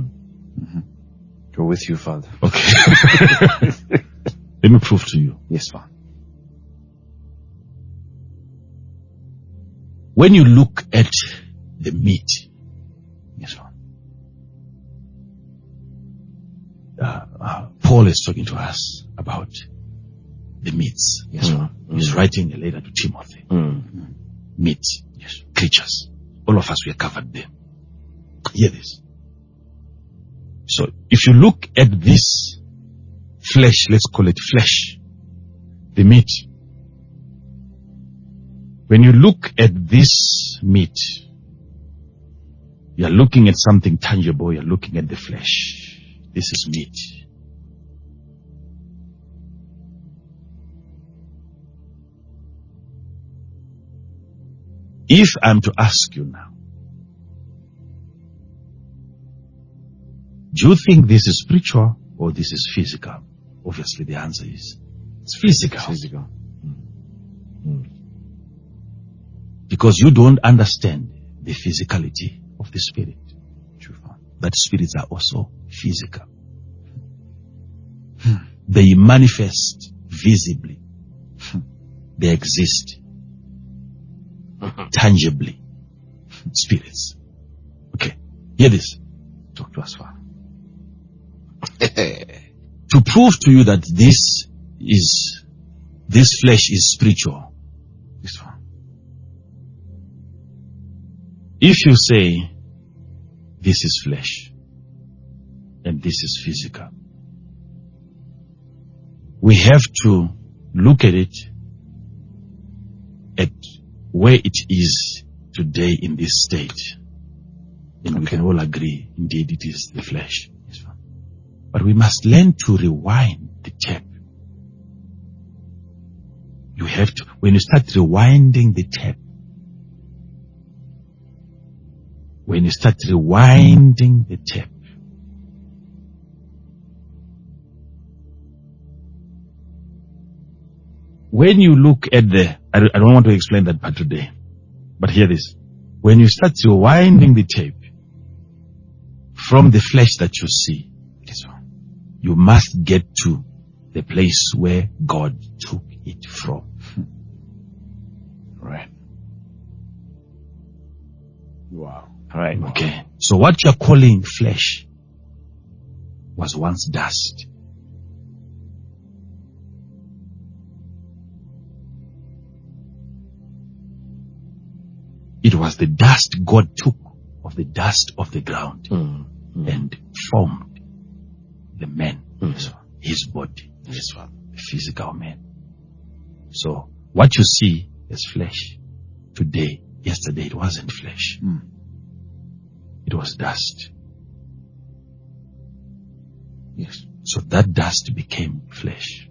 Go with you, Father. Okay. Let me prove to you. Yes, Father. When you look at the meat, Yes, Father. Paul is talking to us about the meats. Yes, Father. He's writing a letter to Timothy. Meat, yes, creatures. All of us, we are covered there. Hear this. So, if you look at this flesh, let's call it flesh, the meat. When you look at this meat, you are looking at something tangible, you are looking at the flesh. This is meat. If I'm to ask you now, do you think this is spiritual or this is physical? Obviously the answer is it's physical. Physical. Because you don't understand the physicality of the spirit. True, Father. That spirits are also physical. They manifest visibly. They exist tangibly. Spirits. Okay. Hear this. Talk to us, Father. To prove to you that this flesh is spiritual. Yes, Father. If you say this is flesh and this is physical, we have to look at it at where it is today in this state. And we can all agree, indeed it is the flesh. Yes, Father. But we must learn to rewind the tape. You have to, when you start rewinding the tape, when you start rewinding the tape, when you look at I don't want to explain that part today, but hear this. When you start rewinding the tape from the flesh that you see, you must get to the place where God took it from. Right. Wow. All right. Okay. So what you're calling flesh was once dust. It was the dust God took of the dust of the ground and formed the man, his body, Yes, Father. the physical man. So what you see as flesh today, yesterday it wasn't flesh. It was dust. Yes. So that dust became flesh.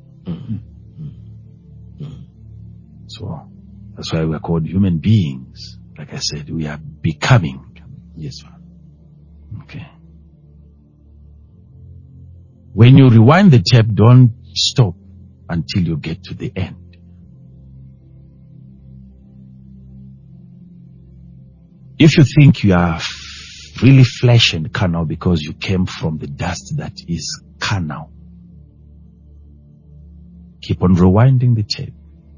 So that's why we're called human beings. Like I said, we are becoming. Yes, Father. Okay. When you rewind the tape, don't stop until you get to the end. If you think you are really flesh and carnal because you came from the dust that is carnal, keep on rewinding the tape.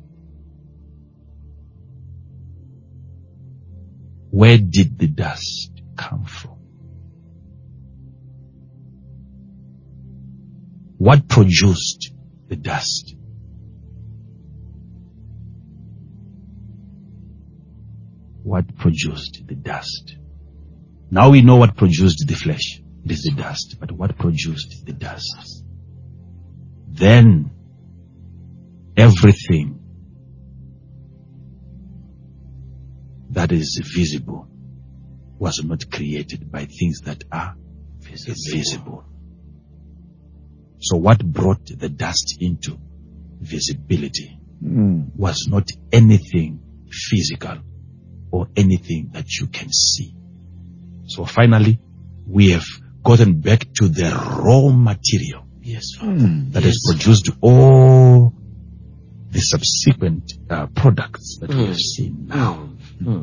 Where did the dust come from? What produced the dust? What produced the dust? Now we know what produced the flesh. It is the dust. But what produced the dust? Then everything that is visible was not created by things that are visible. So what brought the dust into visibility was not anything physical or anything that you can see. So finally, we have gotten back to the raw material. Yes, Father. That has produced all the subsequent products that we have seen now.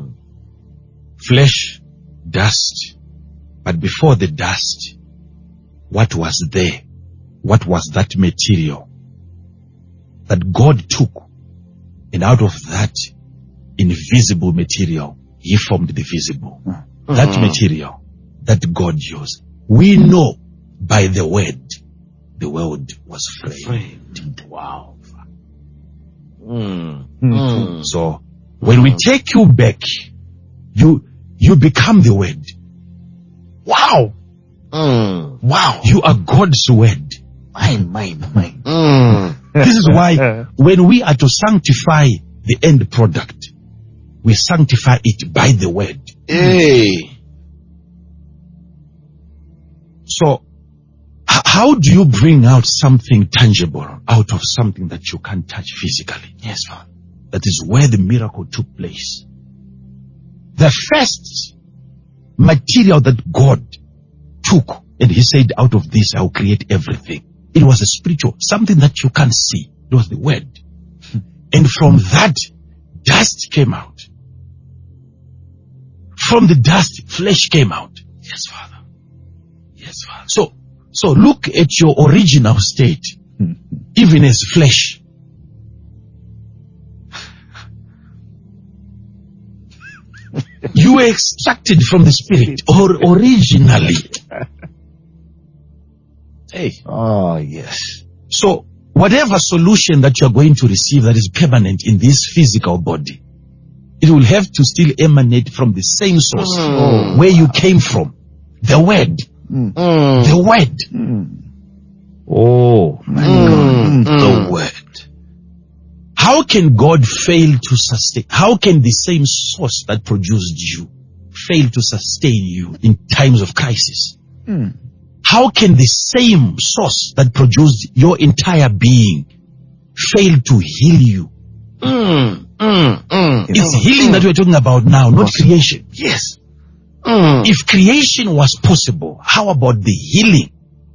Flesh, dust. But before the dust, what was there? What was that material that God took? And out of that invisible material, He formed the visible. That material that God used. We know by the word, the world was framed. Wow. So when we take you back, you become the word. Wow. Wow. You are God's word. Mine. This is why when we are to sanctify the end product, we sanctify it by the word. Hey. So, how do you bring out something tangible out of something that you can't touch physically? Yes, Father. That is where the miracle took place. The first material that God took, and He said, out of this I'll create everything. It was a spiritual, something that you can't see. It was the word. And from that, dust came out. From the dust, flesh came out. Yes, Father. Yes, Father. So look at your original state, even as flesh. You were extracted from the spirit, or originally. Hey. Oh, yes. So whatever solution that you are going to receive that is permanent in this physical body, it will have to still emanate from the same source where you came from. The word. The word. Oh my God. The word. How can God fail to sustain? How can the same source that produced you fail to sustain you in times of crisis? How can the same source that produced your entire being fail to heal you? It's healing that we're talking about now, not creation. Yes. If creation was possible, how about the healing?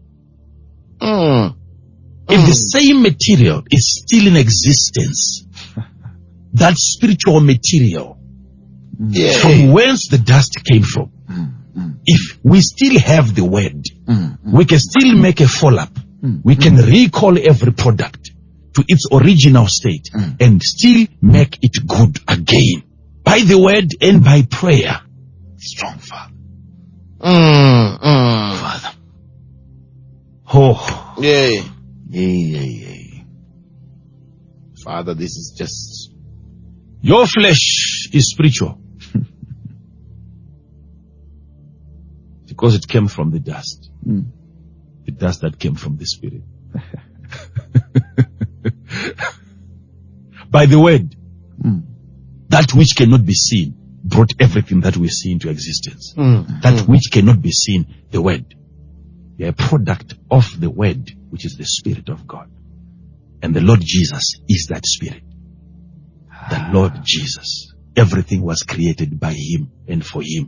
If the same material is still in existence, that spiritual material from whence the dust came from, if we still have the word, we can still make a follow-up. We can recall every product to its original state and still make it good again by the word and by prayer. Strong Father. Father. Oh. Yay. Yay. Father, this is just... Your flesh is spiritual. Because it came from the dust. The dust that came from the spirit. By the word, that which cannot be seen brought everything that we see into existence. That which cannot be seen, the word. They are a product of the word, which is the Spirit of God. And the Lord Jesus is that Spirit. The Lord Jesus. Everything was created by Him and for Him.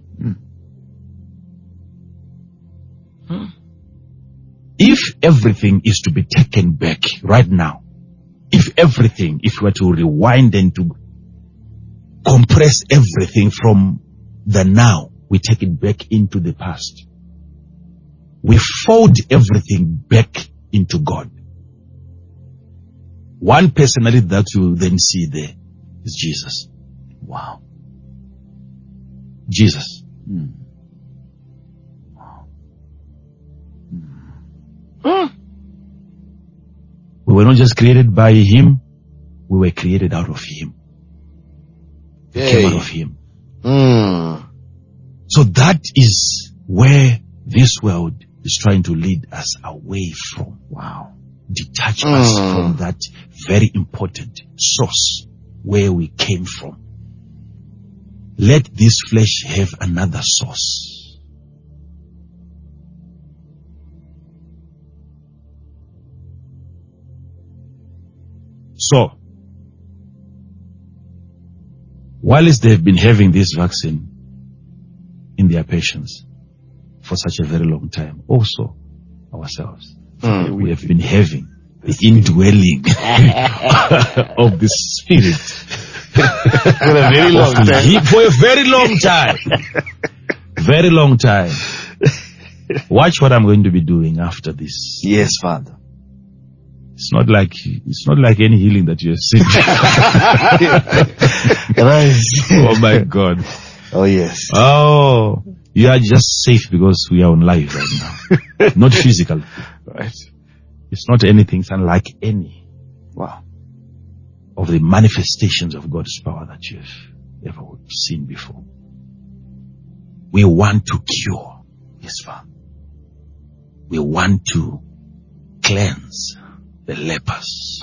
If everything is to be taken back right now, if we were to rewind and to compress everything from the now, we take it back into the past. We fold everything back into God. One personality that you then see there is Jesus. Wow. Jesus. We were not just created by Him, we were created out of Him. We came out of Him. So that is where this world is trying to lead us away from. Wow. Detach us from that very important source where we came from. Let this flesh have another source. So, whilst they've been having this vaccine in their patients for such a very long time, also ourselves, we have been having the indwelling of the Spirit For a very long time. for a very long time. Very long time. Watch what I'm going to be doing after this. Yes, Father. It's not like any healing that you have seen. Oh my God. Oh, yes. Oh, you are just safe because we are on live right now. Not physical. Right. It's not anything. It's unlike any Wow. of the manifestations of God's power that you've ever seen before. We want to cure. Yes, Father. We want to cleanse the lepers.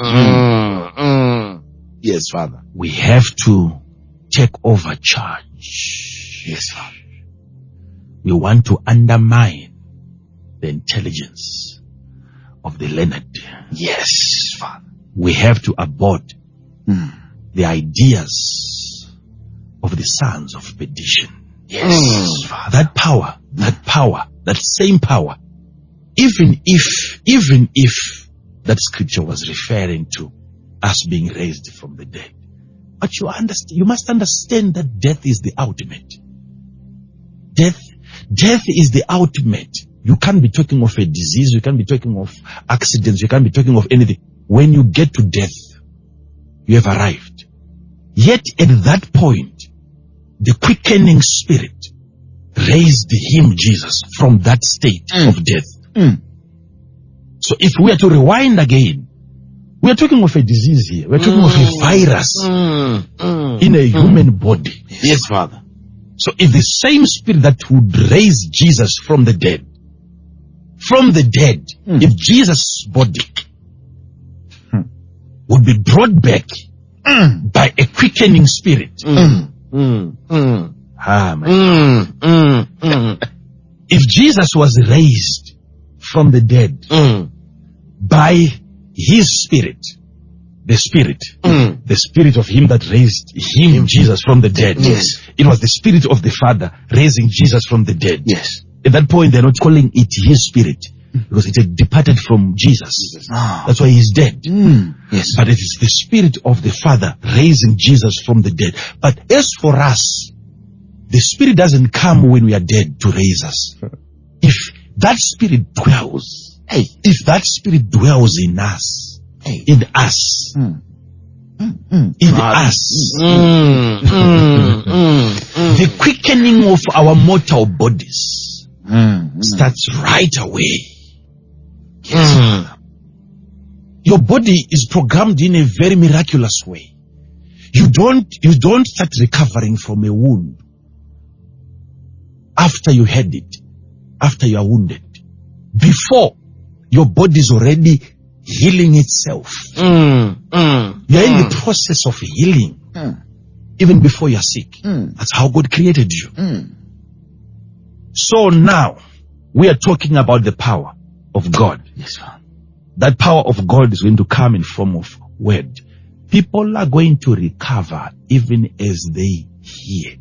Yes, Father. We have to take over charge. Yes, Father. We want to undermine the intelligence of the learned. Yes, Father. We have to abort the ideas of the sons of perdition. Yes, Father. That same power, even if that scripture was referring to us being raised from the dead. But you must understand that death is the ultimate. Death is the ultimate. You can't be talking of a disease, you can't be talking of accidents, you can't be talking of anything. When you get to death, you have arrived. Yet at that point, the quickening spirit raised him, Jesus, from that state of death. So if we are to rewind again, we are talking of a disease here. We are talking of a virus in a human body. Yes, Father. So if the same spirit that would raise Jesus from the dead, if Jesus' body would be brought back by a quickening spirit, if Jesus was raised from the dead by his spirit, the spirit of him that raised him, Jesus, from the dead. Yes. It was the spirit of the Father raising Jesus from the dead. Yes. At that point, they're not calling it his spirit because it had departed from Jesus. Ah. That's why he's dead. Yes. But it is the spirit of the Father raising Jesus from the dead. But as for us, the spirit doesn't come when we are dead to raise us. If that spirit dwells, if that spirit dwells in us, in us, the quickening of our mortal bodies starts right away. Your body is programmed in a very miraculous way. You don't start recovering from a wound after you had it, after you are wounded. Before, your body is already healing itself. You are in the process of healing even before you are sick. That's how God created you. So now, we are talking about the power of God. Yes, Father. That power of God is going to come in form of word. People are going to recover even as they hear.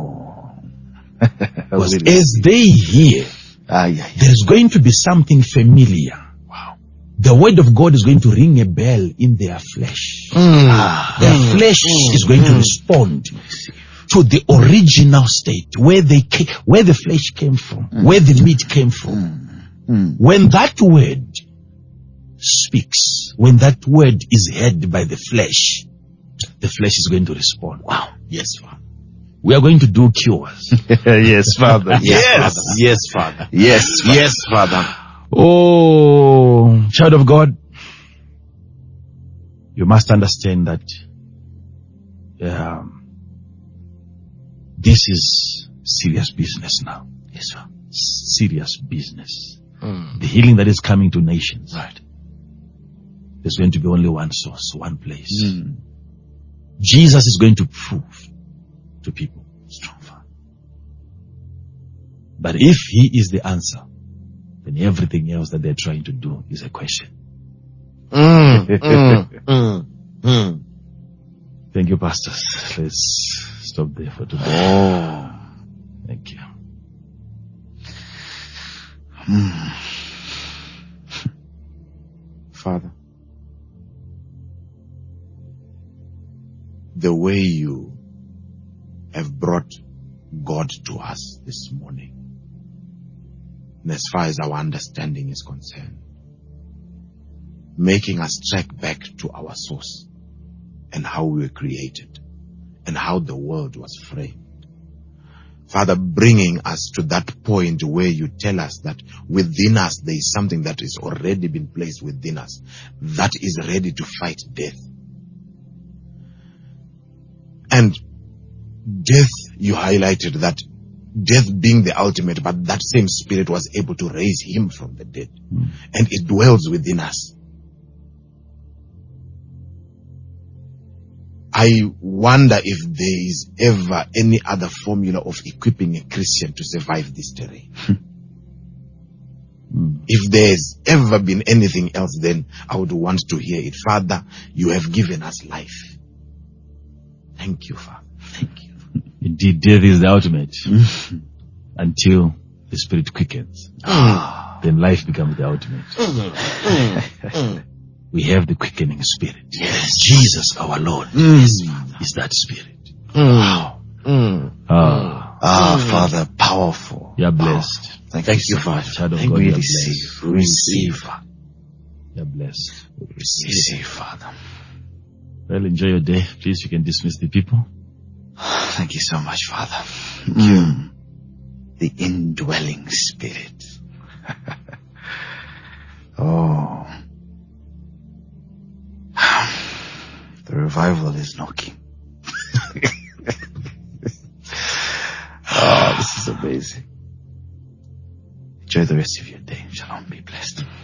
Because as they hear, there's going to be something familiar. Wow. The word of God is going to ring a bell in their flesh. Their flesh is going to respond to the original state where the flesh came from, where the meat came from. When that word speaks, when that word is heard by the flesh is going to respond. Wow. Yes, Father. We are going to do cures. Yes, Father. Yes. Yes, Father. Yes, Father. Yes, Father. Oh, child of God, you must understand that this is serious business now. Yes, sir. Serious business. The healing that is coming to nations. Right. There's going to be only one source, one place. Jesus is going to prove to people. Strong Father. But if he is the answer, then everything else that they're trying to do is a question. Thank you, pastors. Let's stop there for today. Thank you. Father, the way you have brought God to us this morning, and as far as our understanding is concerned, making us track back to our source and how we were created and how the world was framed. Father, bringing us to that point where you tell us that within us there is something that is already been placed within us that is ready to fight death. And death, you highlighted that death being the ultimate, but that same spirit was able to raise him from the dead. And it dwells within us. I wonder if there is ever any other formula of equipping a Christian to survive this terrain. If there's ever been anything else, then I would want to hear it. Father, you have given us life. Thank you, Father. Thank you. Indeed, death is the ultimate. Until the spirit quickens. Then life becomes the ultimate. We have the quickening spirit. Yes. Jesus, our Lord, is that spirit. Wow. Father, powerful. You are blessed. Thank you, Father. Child of Thank God, we you are receive. blessed. We receive. You are blessed. Receive, Father. Well, enjoy your day. Please, you can dismiss the people. Thank you so much, Father. Thank you. The indwelling spirit. The revival is knocking. This is amazing. Enjoy the rest of your day. Shalom. Be blessed.